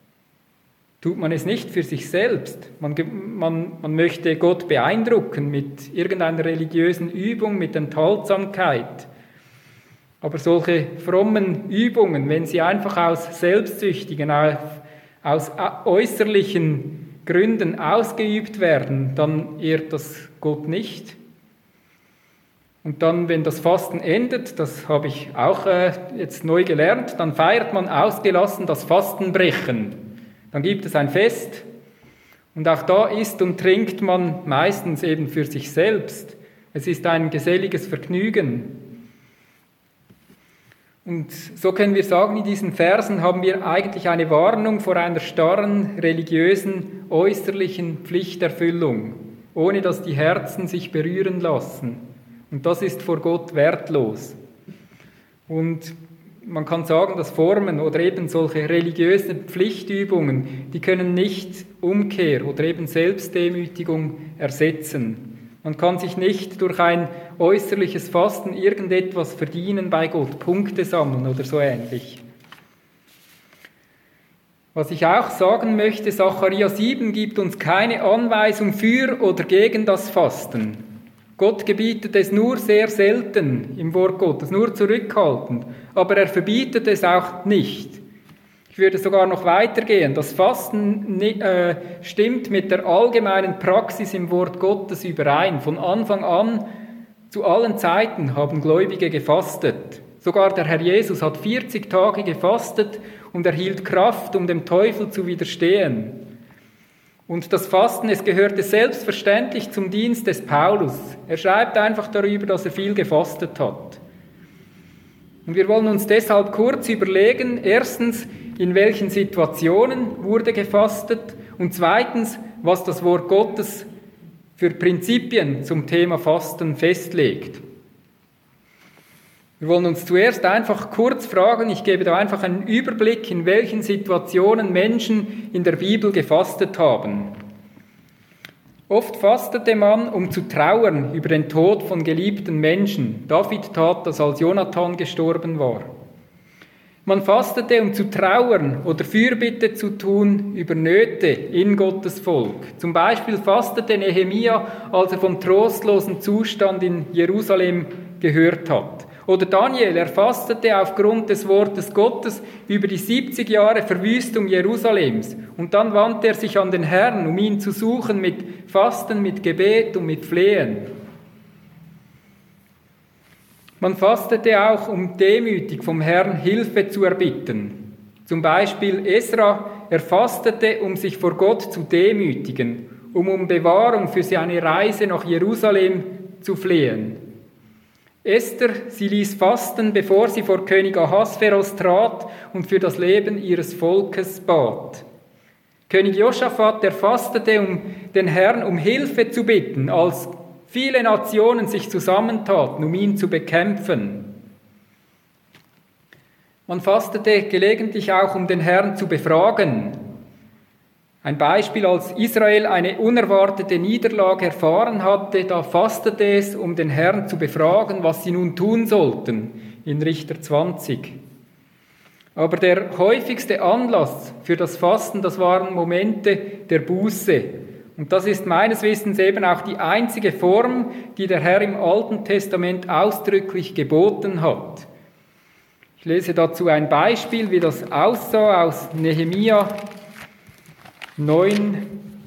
Tut man es nicht für sich selbst? Man möchte Gott beeindrucken mit irgendeiner religiösen Übung, mit Enthaltsamkeit. Aber solche frommen Übungen, wenn sie einfach aus selbstsüchtigen, aus äußerlichen Gründen ausgeübt werden, dann ehrt das Gott nicht. Und dann, wenn das Fasten endet, das habe ich auch jetzt neu gelernt, dann feiert man ausgelassen das Fastenbrechen. Dann gibt es ein Fest und auch da isst und trinkt man meistens eben für sich selbst. Es ist ein geselliges Vergnügen. Und so können wir sagen, in diesen Versen haben wir eigentlich eine Warnung vor einer starren, religiösen, äußerlichen Pflichterfüllung, ohne dass die Herzen sich berühren lassen. Und das ist vor Gott wertlos. Und man kann sagen, dass Formen oder eben solche religiösen Pflichtübungen, die können nicht Umkehr oder eben Selbstdemütigung ersetzen. Man kann sich nicht durch ein äußerliches Fasten irgendetwas verdienen bei Gott, Punkte sammeln oder so ähnlich. Was ich auch sagen möchte, Sacharja 7 gibt uns keine Anweisung für oder gegen das Fasten. Gott gebietet es nur sehr selten im Wort Gottes, nur zurückhaltend, aber er verbietet es auch nicht. Ich würde sogar noch weitergehen. Das Fasten stimmt mit der allgemeinen Praxis im Wort Gottes überein. Von Anfang an, zu allen Zeiten, haben Gläubige gefastet. Sogar der Herr Jesus hat 40 Tage gefastet und erhielt Kraft, um dem Teufel zu widerstehen. Und das Fasten, es gehörte selbstverständlich zum Dienst des Paulus. Er schreibt einfach darüber, dass er viel gefastet hat. Und wir wollen uns deshalb kurz überlegen, erstens, in welchen Situationen wurde gefastet und zweitens, was das Wort Gottes für Prinzipien zum Thema Fasten festlegt. Wir wollen uns zuerst einfach kurz fragen, ich gebe da einfach einen Überblick, in welchen Situationen Menschen in der Bibel gefastet haben. Oft fastete man, um zu trauern über den Tod von geliebten Menschen. David tat das, als Jonathan gestorben war. Man fastete, um zu trauern oder Fürbitte zu tun über Nöte in Gottes Volk. Zum Beispiel fastete Nehemia, als er vom trostlosen Zustand in Jerusalem gehört hat. Oder Daniel, er fastete aufgrund des Wortes Gottes über die 70 Jahre Verwüstung Jerusalems. Und dann wandte er sich an den Herrn, um ihn zu suchen mit Fasten, mit Gebet und mit Flehen. Man fastete auch, um demütig vom Herrn Hilfe zu erbitten. Zum Beispiel Esra, er fastete, um sich vor Gott zu demütigen, um Bewahrung für seine Reise nach Jerusalem zu flehen. Esther, sie ließ fasten, bevor sie vor König Ahasveros trat und für das Leben ihres Volkes bat. König Josaphat, der fastete, um den Herrn um Hilfe zu bitten, als viele Nationen sich zusammentaten, um ihn zu bekämpfen. Man fastete gelegentlich auch, um den Herrn zu befragen. Ein Beispiel, als Israel eine unerwartete Niederlage erfahren hatte, da fastete es, um den Herrn zu befragen, was sie nun tun sollten, in Richter 20. Aber der häufigste Anlass für das Fasten, das waren Momente der Buße. Und das ist meines Wissens eben auch die einzige Form, die der Herr im Alten Testament ausdrücklich geboten hat. Ich lese dazu ein Beispiel, wie das aussah aus Nehemia 9,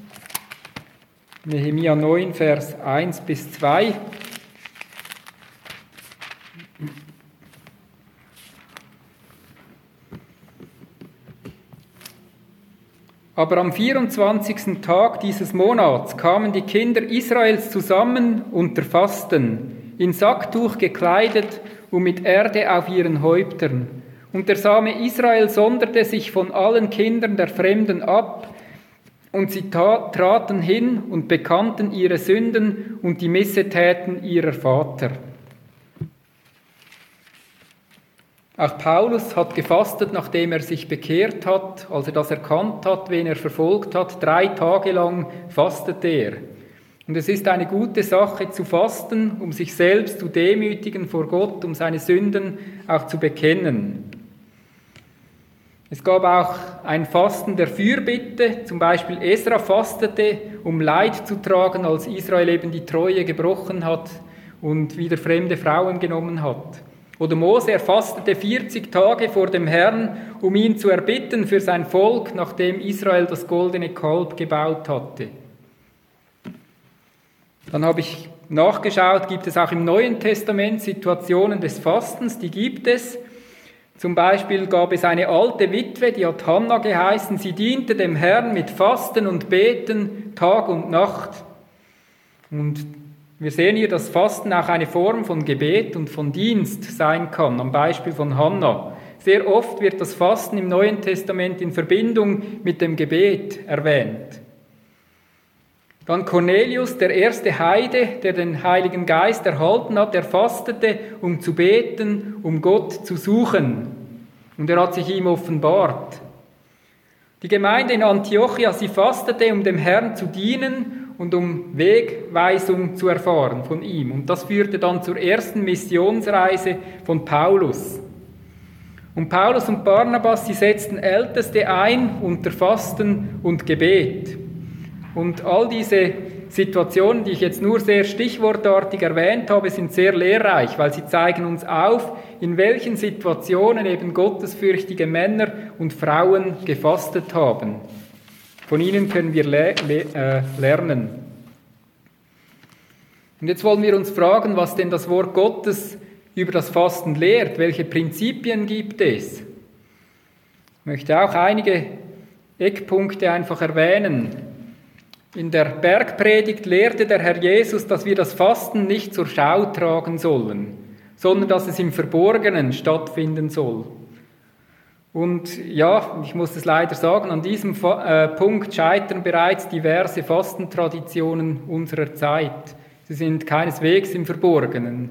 Vers 1 bis 2. Aber am 24. Tag dieses Monats kamen die Kinder Israels zusammen unter Fasten, in Sacktuch gekleidet und mit Erde auf ihren Häuptern. Und der Same Israel sonderte sich von allen Kindern der Fremden ab, und sie traten hin und bekannten ihre Sünden und die Missetäten ihrer Vater. Auch Paulus hat gefastet, nachdem er sich bekehrt hat, als er das erkannt hat, wen er verfolgt hat. 3 Tage lang fastete er. Und es ist eine gute Sache zu fasten, um sich selbst zu demütigen vor Gott, um seine Sünden auch zu bekennen. Es gab auch ein Fasten der Fürbitte, zum Beispiel Esra fastete, um Leid zu tragen, als Israel eben die Treue gebrochen hat und wieder fremde Frauen genommen hat. Oder Mose, er fastete 40 Tage vor dem Herrn, um ihn zu erbitten für sein Volk, nachdem Israel das goldene Kalb gebaut hatte. Dann habe ich nachgeschaut, gibt es auch im Neuen Testament Situationen des Fastens, die gibt es. Zum Beispiel gab es eine alte Witwe, die hat Hannah geheißen, sie diente dem Herrn mit Fasten und Beten Tag und Nacht. Und wir sehen hier, dass Fasten auch eine Form von Gebet und von Dienst sein kann, am Beispiel von Hannah. Sehr oft wird das Fasten im Neuen Testament in Verbindung mit dem Gebet erwähnt. Dann Cornelius, der erste Heide, der den Heiligen Geist erhalten hat, er fastete, um zu beten, um Gott zu suchen. Und er hat sich ihm offenbart. Die Gemeinde in Antiochia, sie fastete, um dem Herrn zu dienen und um Wegweisung zu erfahren von ihm. Und das führte dann zur ersten Missionsreise von Paulus. Und Paulus und Barnabas, sie setzten Älteste ein unter Fasten und Gebet. Und all diese Situationen, die ich jetzt nur sehr stichwortartig erwähnt habe, sind sehr lehrreich, weil sie zeigen uns auf, in welchen Situationen eben gottesfürchtige Männer und Frauen gefastet haben. Von ihnen können wir lernen. Und jetzt wollen wir uns fragen, was denn das Wort Gottes über das Fasten lehrt. Welche Prinzipien gibt es? Ich möchte auch einige Eckpunkte einfach erwähnen. In der Bergpredigt lehrte der Herr Jesus, dass wir das Fasten nicht zur Schau tragen sollen, sondern dass es im Verborgenen stattfinden soll. Und ja, ich muss es leider sagen, an diesem Punkt scheitern bereits diverse Fastentraditionen unserer Zeit. Sie sind keineswegs im Verborgenen.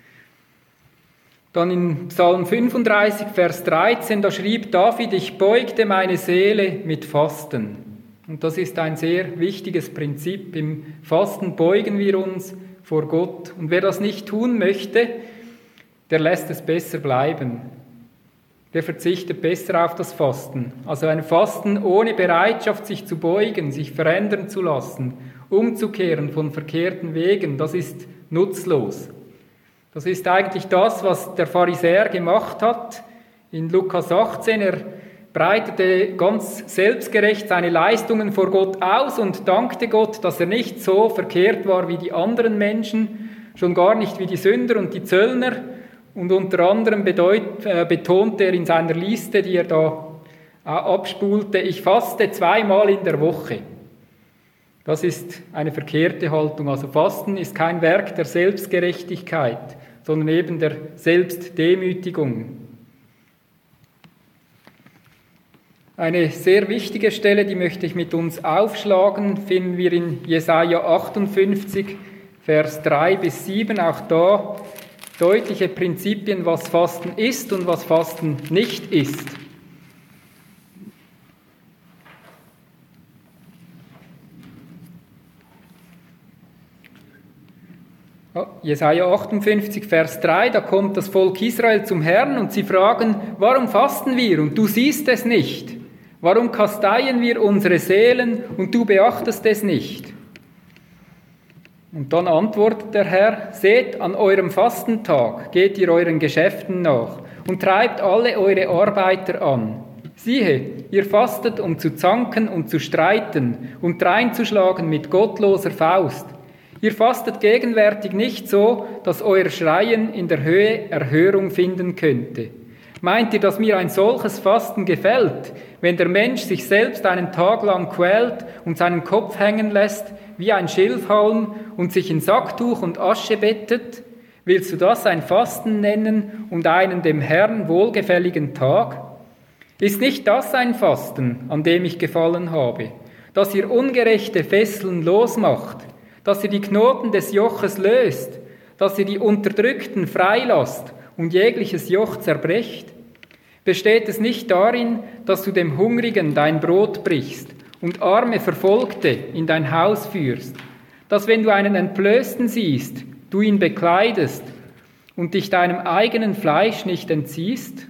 Dann in Psalm 35, Vers 13, da schrieb David, ich beugte meine Seele mit Fasten. Und das ist ein sehr wichtiges Prinzip. Im Fasten beugen wir uns vor Gott. Und wer das nicht tun möchte, der lässt es besser bleiben. Der verzichtet besser auf das Fasten. Also ein Fasten ohne Bereitschaft, sich zu beugen, sich verändern zu lassen, umzukehren von verkehrten Wegen, das ist nutzlos. Das ist eigentlich das, was der Pharisäer gemacht hat. In Lukas 18, er breitete ganz selbstgerecht seine Leistungen vor Gott aus und dankte Gott, dass er nicht so verkehrt war wie die anderen Menschen, schon gar nicht wie die Sünder und die Zöllner. Und unter anderem betonte er in seiner Liste, die er da abspulte, ich faste 2-mal in der Woche. Das ist eine verkehrte Haltung. Also Fasten ist kein Werk der Selbstgerechtigkeit, sondern eben der Selbstdemütigung. Eine sehr wichtige Stelle, die möchte ich mit uns aufschlagen, finden wir in Jesaja 58, Vers 3 bis 7. Auch da deutliche Prinzipien, was Fasten ist und was Fasten nicht ist. Jesaja 58, Vers 3, da kommt das Volk Israel zum Herrn und sie fragen, warum fasten wir und du siehst es nicht? Warum kasteien wir unsere Seelen und du beachtest es nicht? Und dann antwortet der Herr, seht, an eurem Fastentag geht ihr euren Geschäften nach und treibt alle eure Arbeiter an. Siehe, ihr fastet, um zu zanken und zu streiten und dreinzuschlagen mit gottloser Faust. Ihr fastet gegenwärtig nicht so, dass euer Schreien in der Höhe Erhörung finden könnte. Meint ihr, dass mir ein solches Fasten gefällt, wenn der Mensch sich selbst einen Tag lang quält und seinen Kopf hängen lässt, wie ein Schilfhalm, und sich in Sacktuch und Asche bettet? Willst du das ein Fasten nennen und einen dem Herrn wohlgefälligen Tag? Ist nicht das ein Fasten, an dem ich gefallen habe, dass ihr ungerechte Fesseln losmacht, dass ihr die Knoten des Joches löst, dass ihr die Unterdrückten freilasst und jegliches Joch zerbrecht? Besteht es nicht darin, dass du dem Hungrigen dein Brot brichst und arme Verfolgte in dein Haus führst, dass wenn du einen Entblößten siehst, du ihn bekleidest und dich deinem eigenen Fleisch nicht entziehst?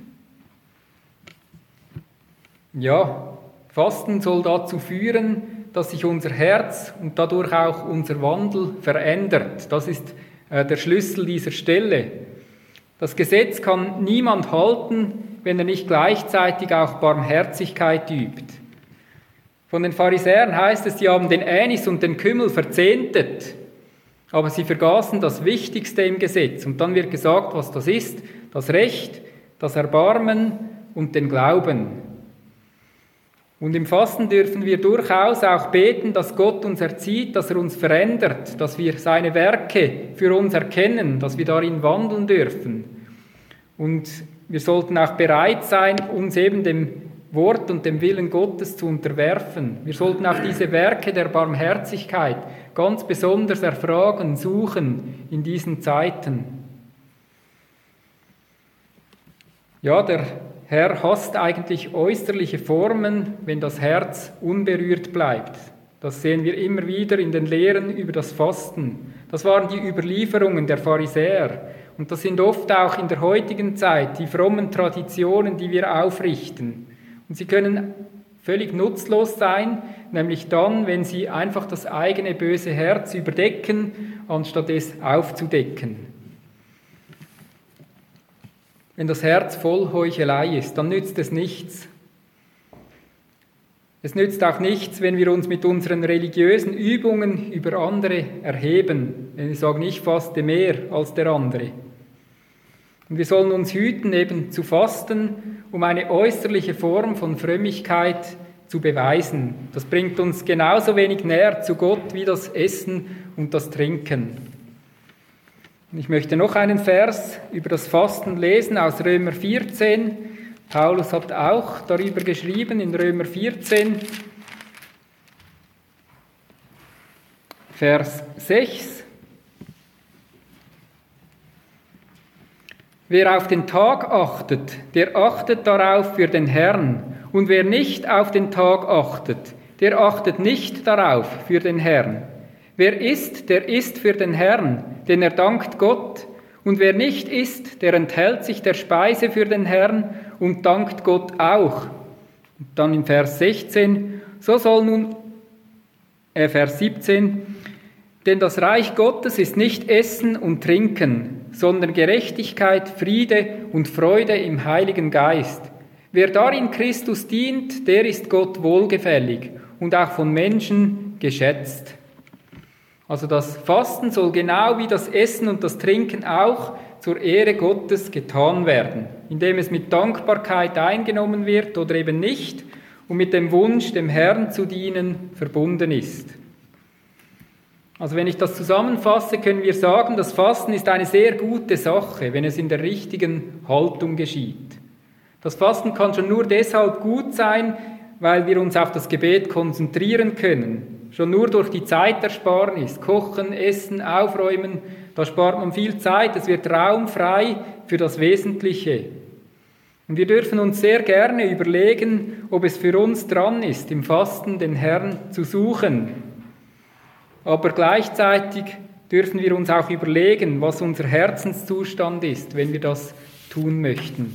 Ja, Fasten soll dazu führen, dass sich unser Herz und dadurch auch unser Wandel verändert. Das ist der Schlüssel dieser Stelle. Das Gesetz kann niemand halten, wenn er nicht gleichzeitig auch Barmherzigkeit übt. Von den Pharisäern heißt es, sie haben den Änis und den Kümmel verzehntet, aber sie vergaßen das Wichtigste im Gesetz. Und dann wird gesagt, was das ist: das Recht, das Erbarmen und den Glauben. Und im Fasten dürfen wir durchaus auch beten, dass Gott uns erzieht, dass er uns verändert, dass wir seine Werke für uns erkennen, dass wir darin wandeln dürfen. Und wir sollten auch bereit sein, uns eben dem Wort und dem Willen Gottes zu unterwerfen. Wir sollten auch diese Werke der Barmherzigkeit ganz besonders erfragen, suchen in diesen Zeiten. Ja, der Herr hasst eigentlich äußerliche Formen, wenn das Herz unberührt bleibt. Das sehen wir immer wieder in den Lehren über das Fasten. Das waren die Überlieferungen der Pharisäer. Und das sind oft auch in der heutigen Zeit die frommen Traditionen, die wir aufrichten. Und sie können völlig nutzlos sein, nämlich dann, wenn sie einfach das eigene böse Herz überdecken, anstatt es aufzudecken. Wenn das Herz voll Heuchelei ist, dann nützt es nichts. Es nützt auch nichts, wenn wir uns mit unseren religiösen Übungen über andere erheben. Wenn wir sagen, ich faste mehr als der andere. Und wir sollen uns hüten, eben zu fasten, um eine äußerliche Form von Frömmigkeit zu beweisen. Das bringt uns genauso wenig näher zu Gott wie das Essen und das Trinken. Ich möchte noch einen Vers über das Fasten lesen aus Römer 14. Paulus hat auch darüber geschrieben in Römer 14, Vers 6. Wer auf den Tag achtet, der achtet darauf für den Herrn. Und wer nicht auf den Tag achtet, der achtet nicht darauf für den Herrn. Wer isst, der isst für den Herrn, denn er dankt Gott. Und wer nicht isst, der enthält sich der Speise für den Herrn und dankt Gott auch. Und dann in Vers 16, Vers 17, denn das Reich Gottes ist nicht Essen und Trinken, sondern Gerechtigkeit, Friede und Freude im Heiligen Geist. Wer darin Christus dient, der ist Gott wohlgefällig und auch von Menschen geschätzt. Also das Fasten soll genau wie das Essen und das Trinken auch zur Ehre Gottes getan werden, indem es mit Dankbarkeit eingenommen wird oder eben nicht und mit dem Wunsch, dem Herrn zu dienen, verbunden ist. Also wenn ich das zusammenfasse, können wir sagen, das Fasten ist eine sehr gute Sache, wenn es in der richtigen Haltung geschieht. Das Fasten kann schon nur deshalb gut sein, weil wir uns auf das Gebet konzentrieren können. Schon nur durch die Zeitersparnis, Kochen, Essen, Aufräumen, da spart man viel Zeit, es wird Raum frei für das Wesentliche. Und wir dürfen uns sehr gerne überlegen, ob es für uns dran ist, im Fasten den Herrn zu suchen. Aber gleichzeitig dürfen wir uns auch überlegen, was unser Herzenszustand ist, wenn wir das tun möchten.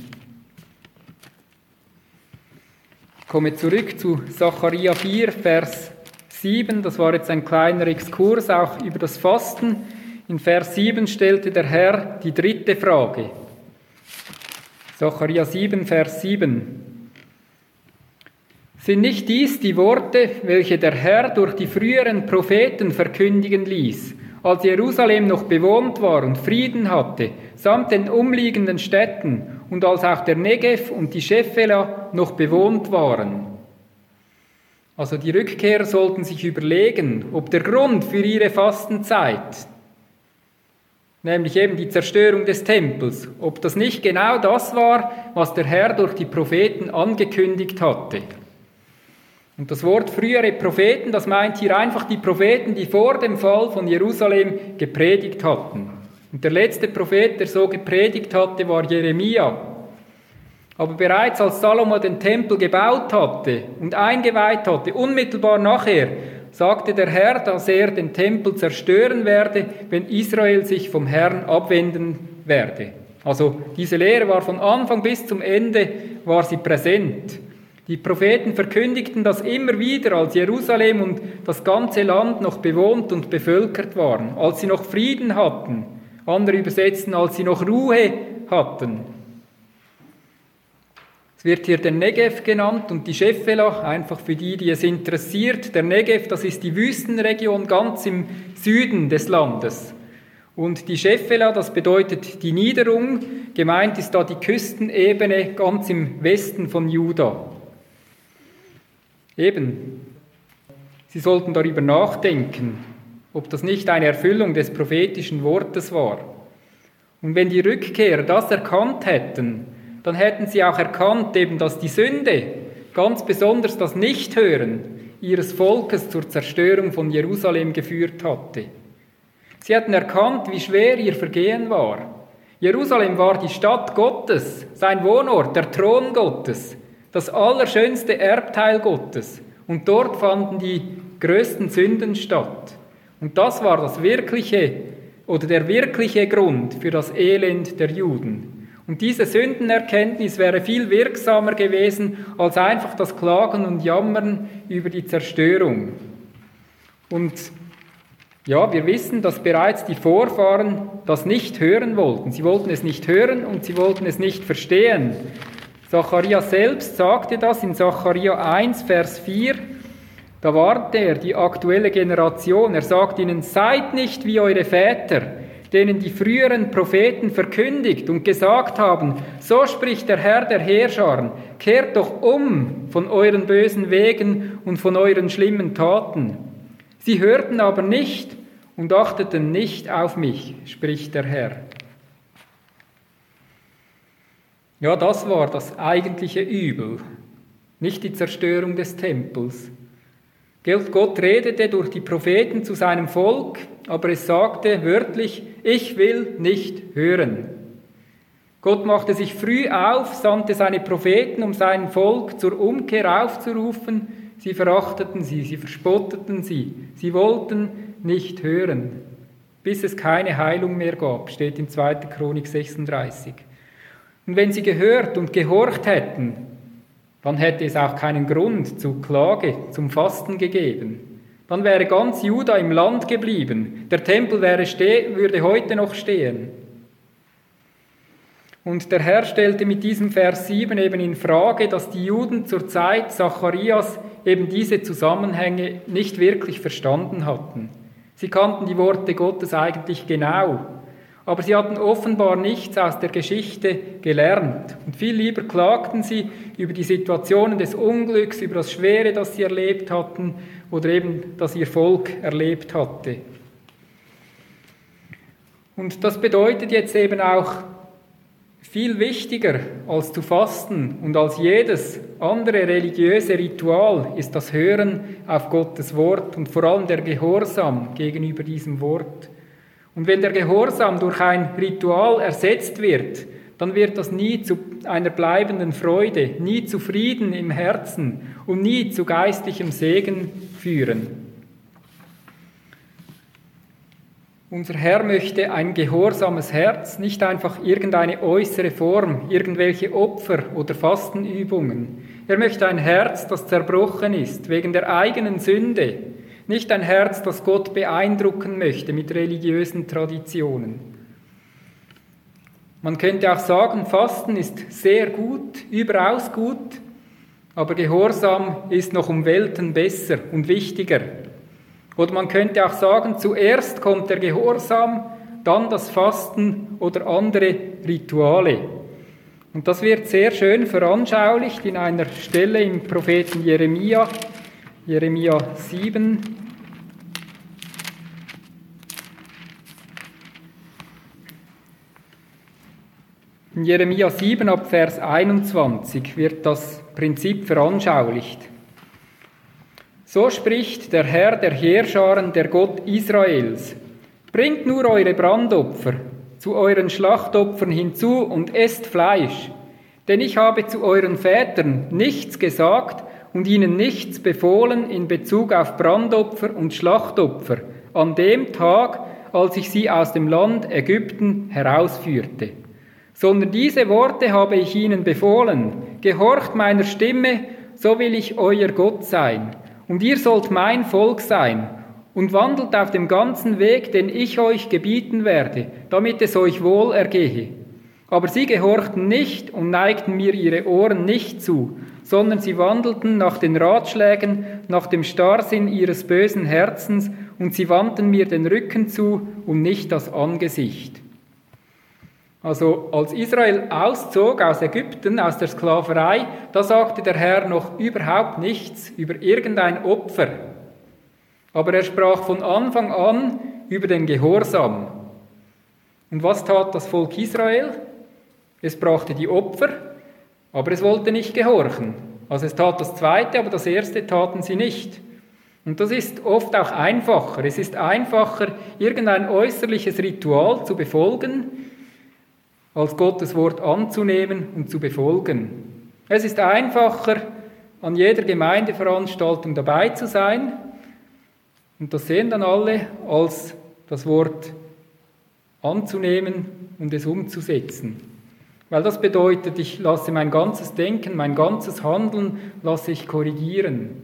Ich komme zurück zu Sacharja 4, Vers 7. Das war jetzt ein kleiner Exkurs auch über das Fasten. In Vers 7 stellte der Herr die dritte Frage. Sacharja 7, Vers 7. Sind nicht dies die Worte, welche der Herr durch die früheren Propheten verkündigen ließ, als Jerusalem noch bewohnt war und Frieden hatte, samt den umliegenden Städten, und als auch der Negev und die Schefela noch bewohnt waren? Also die Rückkehrer sollten sich überlegen, ob der Grund für ihre Fastenzeit, nämlich eben die Zerstörung des Tempels, ob das nicht genau das war, was der Herr durch die Propheten angekündigt hatte. Und das Wort frühere Propheten, das meint hier einfach die Propheten, die vor dem Fall von Jerusalem gepredigt hatten. Und der letzte Prophet, der so gepredigt hatte, war Jeremia. Aber bereits als Salomo den Tempel gebaut hatte und eingeweiht hatte, unmittelbar nachher, sagte der Herr, dass er den Tempel zerstören werde, wenn Israel sich vom Herrn abwenden werde. Also diese Lehre war von Anfang bis zum Ende, war sie präsent. Die Propheten verkündigten das immer wieder, als Jerusalem und das ganze Land noch bewohnt und bevölkert waren, als sie noch Frieden hatten. Andere übersetzen, als sie noch Ruhe hatten. Es wird hier der Negev genannt und die Schefela, einfach für die, die es interessiert. Der Negev, das ist die Wüstenregion ganz im Süden des Landes. Und die Schefela, das bedeutet die Niederung. Gemeint ist da die Küstenebene ganz im Westen von Juda. Eben, sie sollten darüber nachdenken, ob das nicht eine Erfüllung des prophetischen Wortes war. Und wenn die Rückkehrer das erkannt hätten, dann hätten sie auch erkannt, eben, dass die Sünde, ganz besonders das Nichthören ihres Volkes zur Zerstörung von Jerusalem geführt hatte. Sie hatten erkannt, wie schwer ihr Vergehen war. Jerusalem war die Stadt Gottes, sein Wohnort, der Thron Gottes, das allerschönste Erbteil Gottes. Und dort fanden die größten Sünden statt. Und das war das wirkliche oder der wirkliche Grund für das Elend der Juden. Und diese Sündenerkenntnis wäre viel wirksamer gewesen als einfach das Klagen und Jammern über die Zerstörung. Und ja, wir wissen, dass bereits die Vorfahren das nicht hören wollten. Sie wollten es nicht hören und sie wollten es nicht verstehen. Sacharja selbst sagte das in Sacharja 1, Vers 4. Da warnte er die aktuelle Generation. Er sagt ihnen, seid nicht wie eure Väter, denen die früheren Propheten verkündigt und gesagt haben, so spricht der Herr der Heerscharen, kehrt doch um von euren bösen Wegen und von euren schlimmen Taten. Sie hörten aber nicht und achteten nicht auf mich, spricht der Herr. Ja, das war das eigentliche Übel, nicht die Zerstörung des Tempels. Gott redete durch die Propheten zu seinem Volk, aber es sagte wörtlich, ich will nicht hören. Gott machte sich früh auf, sandte seine Propheten, um sein Volk zur Umkehr aufzurufen. Sie verachteten sie, sie verspotteten sie, sie wollten nicht hören, bis es keine Heilung mehr gab, steht in 2. Chronik 36. Und wenn sie gehört und gehorcht hätten, dann hätte es auch keinen Grund zur Klage, zum Fasten gegeben. Dann wäre ganz Juda im Land geblieben. Der Tempel würde heute noch stehen. Und der Herr stellte mit diesem Vers 7 eben in Frage, dass die Juden zur Zeit Zacharias eben diese Zusammenhänge nicht wirklich verstanden hatten. Sie kannten die Worte Gottes eigentlich genau, aber sie hatten offenbar nichts aus der Geschichte gelernt. Und viel lieber klagten sie über die Situationen des Unglücks, über das Schwere, das sie erlebt hatten oder eben, das ihr Volk erlebt hatte. Und das bedeutet jetzt eben auch Viel wichtiger als zu fasten und als jedes andere religiöse Ritual ist das Hören auf Gottes Wort und vor allem der Gehorsam gegenüber diesem Wort. Und wenn der Gehorsam durch ein Ritual ersetzt wird, dann wird das nie zu einer bleibenden Freude, nie zu Frieden im Herzen und nie zu geistlichem Segen führen. Unser Herr möchte ein gehorsames Herz, nicht einfach irgendeine äußere Form, irgendwelche Opfer oder Fastenübungen. Er möchte ein Herz, das zerbrochen ist wegen der eigenen Sünde, nicht ein Herz, das Gott beeindrucken möchte mit religiösen Traditionen. Man könnte auch sagen, Fasten ist sehr gut, überaus gut, aber Gehorsam ist noch um Welten besser und wichtiger. Oder man könnte auch sagen, zuerst kommt der Gehorsam, dann das Fasten oder andere Rituale. Und das wird sehr schön veranschaulicht in einer Stelle im Propheten Jeremia, Jeremia 7. In Jeremia 7 ab Vers 21 wird das Prinzip veranschaulicht. So spricht der Herr der Heerscharen, der Gott Israels: Bringt nur eure Brandopfer zu euren Schlachtopfern hinzu und esst Fleisch, denn ich habe zu euren Vätern nichts gesagt und ihnen nichts befohlen in Bezug auf Brandopfer und Schlachtopfer an dem Tag, als ich sie aus dem Land Ägypten herausführte. Sondern diese Worte habe ich ihnen befohlen: Gehorcht meiner Stimme, so will ich euer Gott sein. Und ihr sollt mein Volk sein und wandelt auf dem ganzen Weg, den ich euch gebieten werde, damit es euch wohl ergehe. Aber sie gehorchten nicht und neigten mir ihre Ohren nicht zu, sondern sie wandelten nach den Ratschlägen, nach dem Starrsinn ihres bösen Herzens, und sie wandten mir den Rücken zu und nicht das Angesicht. Also als Israel auszog aus Ägypten, aus der Sklaverei, da sagte der Herr noch überhaupt nichts über irgendein Opfer. Aber er sprach von Anfang an über den Gehorsam. Und was tat das Volk Israel? Es brachte die Opfer, aber es wollte nicht gehorchen. Also es tat das Zweite, aber das Erste taten sie nicht. Und das ist oft auch einfacher. Es ist einfacher, irgendein äußerliches Ritual zu befolgen, als Gottes Wort anzunehmen und zu befolgen. Es ist einfacher, an jeder Gemeindeveranstaltung dabei zu sein, und das sehen dann alle, als das Wort anzunehmen und es umzusetzen. Weil das bedeutet, ich lasse mein ganzes Denken, mein ganzes Handeln, lasse ich korrigieren.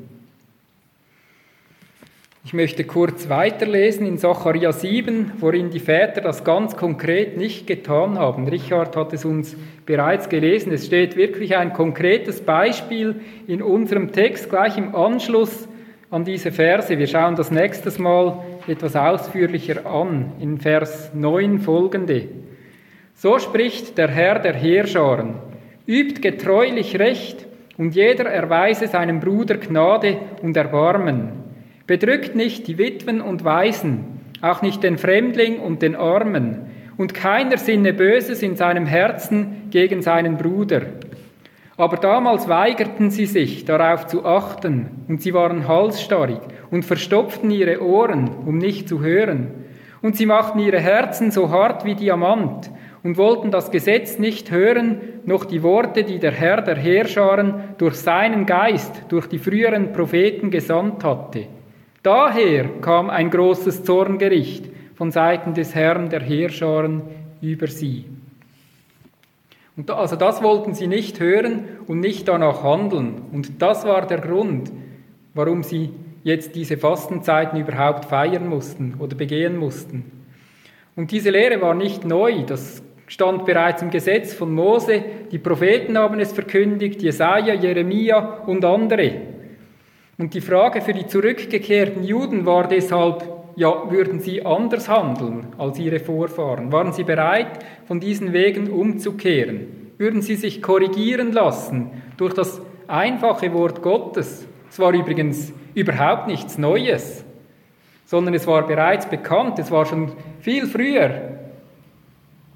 Ich möchte kurz weiterlesen in Sacharja 7, worin die Väter das ganz konkret nicht getan haben. Richard hat es uns bereits gelesen. Es steht wirklich ein konkretes Beispiel in unserem Text gleich im Anschluss an diese Verse. Wir schauen das nächstes Mal etwas ausführlicher an, in Vers 9 folgende. So spricht der Herr der Heerscharen: Übt getreulich Recht, und jeder erweise seinem Bruder Gnade und Erbarmen. Bedrückt nicht die Witwen und Waisen, auch nicht den Fremdling und den Armen, und keiner sinne Böses in seinem Herzen gegen seinen Bruder. Aber damals weigerten sie sich, darauf zu achten, und sie waren halsstarrig und verstopften ihre Ohren, um nicht zu hören. Und sie machten ihre Herzen so hart wie Diamant und wollten das Gesetz nicht hören, noch die Worte, die der Herr der Heerscharen durch seinen Geist, durch die früheren Propheten gesandt hatte. Daher kam ein großes Zorngericht von Seiten des Herrn der Heerscharen über sie. Und also das wollten sie nicht hören und nicht danach handeln. Und das war der Grund, warum sie jetzt diese Fastenzeiten überhaupt feiern mussten oder begehen mussten. Und diese Lehre war nicht neu, das stand bereits im Gesetz von Mose, die Propheten haben es verkündigt, Jesaja, Jeremia und andere. Und die Frage für die zurückgekehrten Juden war deshalb, ja, würden sie anders handeln als ihre Vorfahren? Waren sie bereit, von diesen Wegen umzukehren? Würden sie sich korrigieren lassen durch das einfache Wort Gottes? Es war übrigens überhaupt nichts Neues, sondern es war bereits bekannt, es war schon viel früher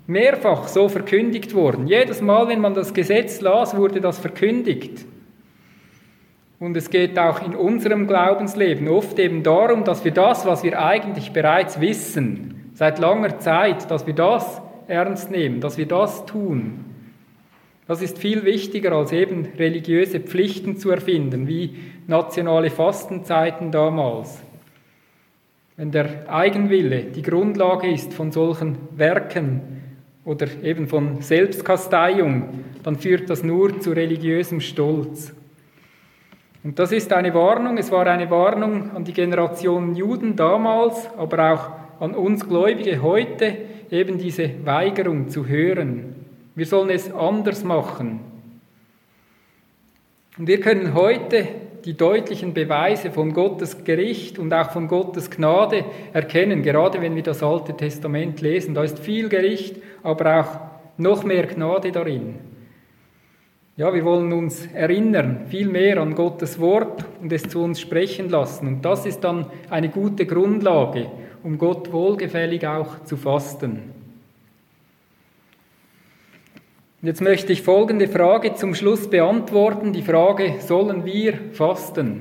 mehrfach so verkündigt worden. Jedes Mal, wenn man das Gesetz las, wurde das verkündigt. Und es geht auch in unserem Glaubensleben oft eben darum, dass wir das, was wir eigentlich bereits wissen, seit langer Zeit, dass wir das ernst nehmen, dass wir das tun. Das ist viel wichtiger, als eben religiöse Pflichten zu erfinden, wie nationale Fastenzeiten damals. Wenn der Eigenwille die Grundlage ist von solchen Werken oder eben von Selbstkasteiung, dann führt das nur zu religiösem Stolz. Und das ist eine Warnung, es war eine Warnung an die Generation Juden damals, aber auch an uns Gläubige heute, eben diese Weigerung zu hören. Wir sollen es anders machen. Und wir können heute die deutlichen Beweise von Gottes Gericht und auch von Gottes Gnade erkennen, gerade wenn wir das Alte Testament lesen. Da ist viel Gericht, aber auch noch mehr Gnade darin. Ja, wir wollen uns erinnern, viel mehr an Gottes Wort und es zu uns sprechen lassen. Und das ist dann eine gute Grundlage, um Gott wohlgefällig auch zu fasten. Und jetzt möchte ich folgende Frage zum Schluss beantworten. Die Frage, sollen wir fasten?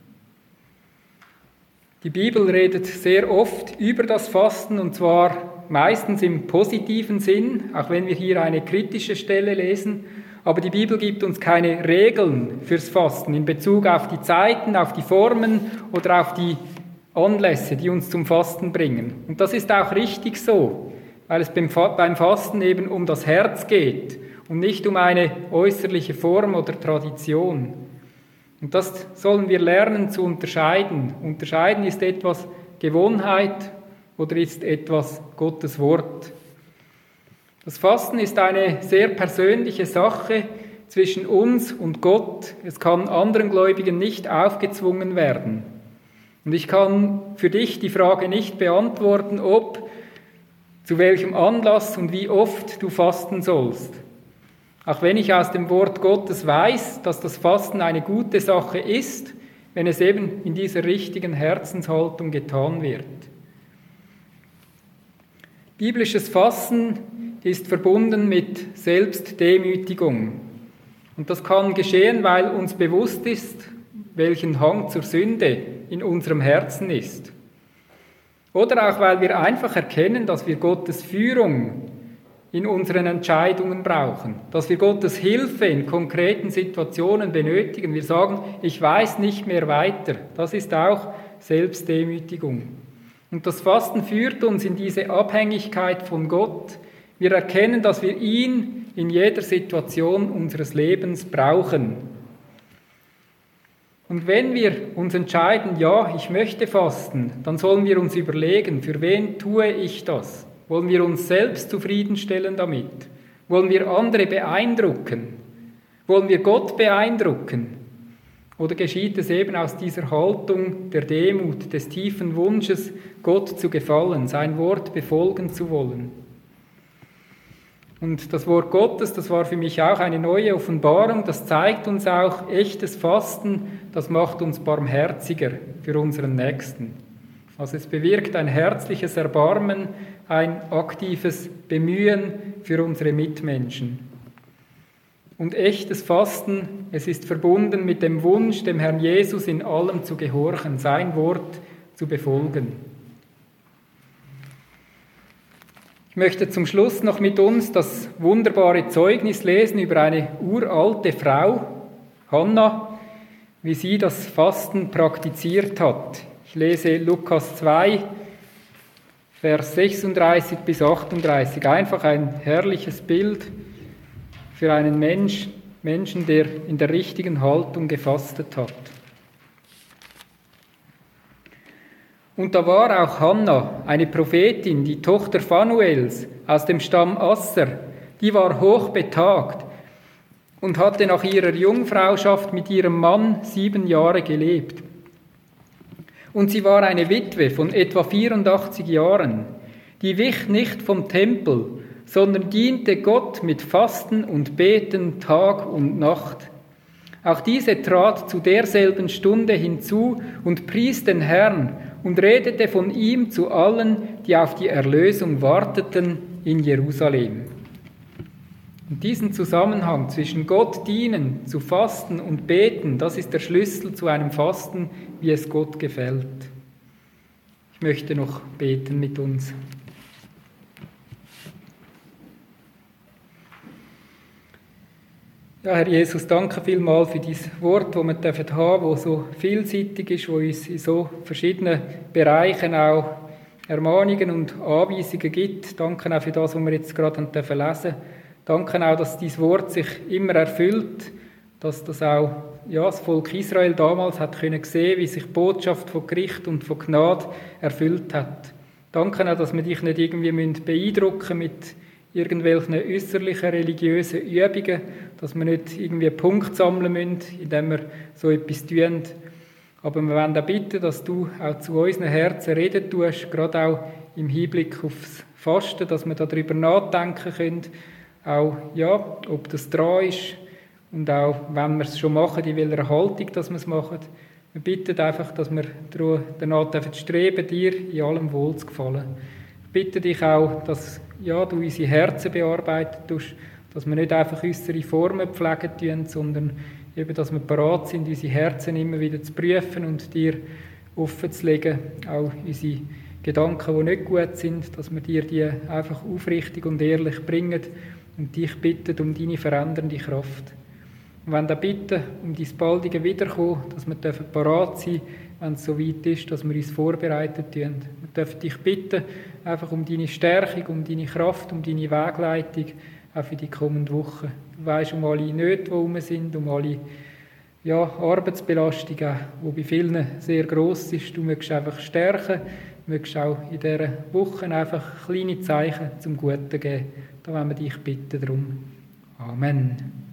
Die Bibel redet sehr oft über das Fasten und zwar meistens im positiven Sinn, auch wenn wir hier eine kritische Stelle lesen. Aber die Bibel gibt uns keine Regeln fürs Fasten in Bezug auf die Zeiten, auf die Formen oder auf die Anlässe, die uns zum Fasten bringen. Und das ist auch richtig so, weil es beim Fasten eben um das Herz geht und nicht um eine äußerliche Form oder Tradition. Und das sollen wir lernen zu unterscheiden. Unterscheiden ist etwas Gewohnheit oder ist etwas Gottes Wort. Das Fasten ist eine sehr persönliche Sache zwischen uns und Gott. Es kann anderen Gläubigen nicht aufgezwungen werden. Und ich kann für dich die Frage nicht beantworten, ob, zu welchem Anlass und wie oft du fasten sollst. Auch wenn ich aus dem Wort Gottes weiß, dass das Fasten eine gute Sache ist, wenn es eben in dieser richtigen Herzenshaltung getan wird. Biblisches Fasten ist verbunden mit Selbstdemütigung. Und das kann geschehen, weil uns bewusst ist, welchen Hang zur Sünde in unserem Herzen ist. Oder auch, weil wir einfach erkennen, dass wir Gottes Führung in unseren Entscheidungen brauchen, dass wir Gottes Hilfe in konkreten Situationen benötigen. Wir sagen, ich weiß nicht mehr weiter. Das ist auch Selbstdemütigung. Und das Fasten führt uns in diese Abhängigkeit von Gott. Wir erkennen, dass wir ihn in jeder Situation unseres Lebens brauchen. Und wenn wir uns entscheiden, ja, ich möchte fasten, dann sollen wir uns überlegen, für wen tue ich das? Wollen wir uns selbst zufriedenstellen damit? Wollen wir andere beeindrucken? Wollen wir Gott beeindrucken? Oder geschieht es eben aus dieser Haltung der Demut, des tiefen Wunsches, Gott zu gefallen, sein Wort befolgen zu wollen? Und das Wort Gottes, das war für mich auch eine neue Offenbarung, das zeigt uns auch, echtes Fasten, das macht uns barmherziger für unseren Nächsten. Also es bewirkt ein herzliches Erbarmen, ein aktives Bemühen für unsere Mitmenschen. Und echtes Fasten, es ist verbunden mit dem Wunsch, dem Herrn Jesus in allem zu gehorchen, sein Wort zu befolgen. Ich möchte zum Schluss noch mit uns das wunderbare Zeugnis lesen über eine uralte Frau, Hannah, wie sie das Fasten praktiziert hat. Ich lese Lukas 2, Vers 36 bis 38. Einfach ein herrliches Bild für einen Menschen, der in der richtigen Haltung gefastet hat. Und da war auch Hannah, eine Prophetin, die Tochter Phanuels aus dem Stamm Asser, die war hochbetagt und hatte nach ihrer Jungfrauschaft mit ihrem Mann 7 Jahre gelebt. Und sie war eine Witwe von etwa 84 Jahren, die wich nicht vom Tempel, sondern diente Gott mit Fasten und Beten Tag und Nacht. Auch diese trat zu derselben Stunde hinzu und pries den Herrn und redete von ihm zu allen, die auf die Erlösung warteten, in Jerusalem. Und diesen Zusammenhang zwischen Gott dienen, zu fasten und beten, das ist der Schlüssel zu einem Fasten, wie es Gott gefällt. Ich möchte noch beten mit uns. Ja, Herr Jesus, danke vielmals für dieses Wort, das wir haben dürfen, das so vielseitig ist, das uns in so verschiedenen Bereichen auch Ermahnungen und Anweisungen gibt. Danke auch für das, was wir jetzt gerade lesen dürfen. Danke auch, dass dieses Wort sich immer erfüllt, dass das auch das Volk Israel damals hat können sehen, wie sich die Botschaft von Gericht und von Gnade erfüllt hat. Danke auch, dass wir dich nicht irgendwie beeindrucken mit irgendwelchen äußerlichen religiösen Übungen, dass wir nicht irgendwie einen Punkt sammeln müssen, indem wir so etwas tun. Aber wir wollen auch bitten, dass du auch zu unseren Herzen reden tust, gerade auch im Hinblick aufs Fasten, dass wir darüber nachdenken können, auch, ob das dran ist und auch, wenn wir es schon machen, in welcher Haltung dass wir es machen. Wir bitten einfach, dass wir danach streben, dir in allem Wohl zu gefallen. Ich bitte dich auch, dass du unsere Herzen bearbeiten tust, dass wir nicht einfach unsere Formen pflegen tun, sondern eben, dass wir bereit sind, unsere Herzen immer wieder zu prüfen und dir offen zu legen, auch unsere Gedanken, die nicht gut sind, dass wir dir die einfach aufrichtig und ehrlich bringen und dich bitten um deine verändernde Kraft. Und wenn wir bitten um dein baldige Wiederkommen, dass wir bereit sein dürfen, wenn es so weit ist, dass wir uns vorbereitet tun. Wir dürfen dich bitten, einfach um deine Stärkung, um deine Kraft, um deine Wegleitung, auch für die kommende Woche. Du weisst um alle Nöte, die herum sind, um alle Arbeitsbelastungen, die bei vielen sehr gross ist. Du möchtest einfach stärken, du möchtest auch in dieser Woche einfach kleine Zeichen zum Guten geben. Da wollen wir dich bitten darum. Amen.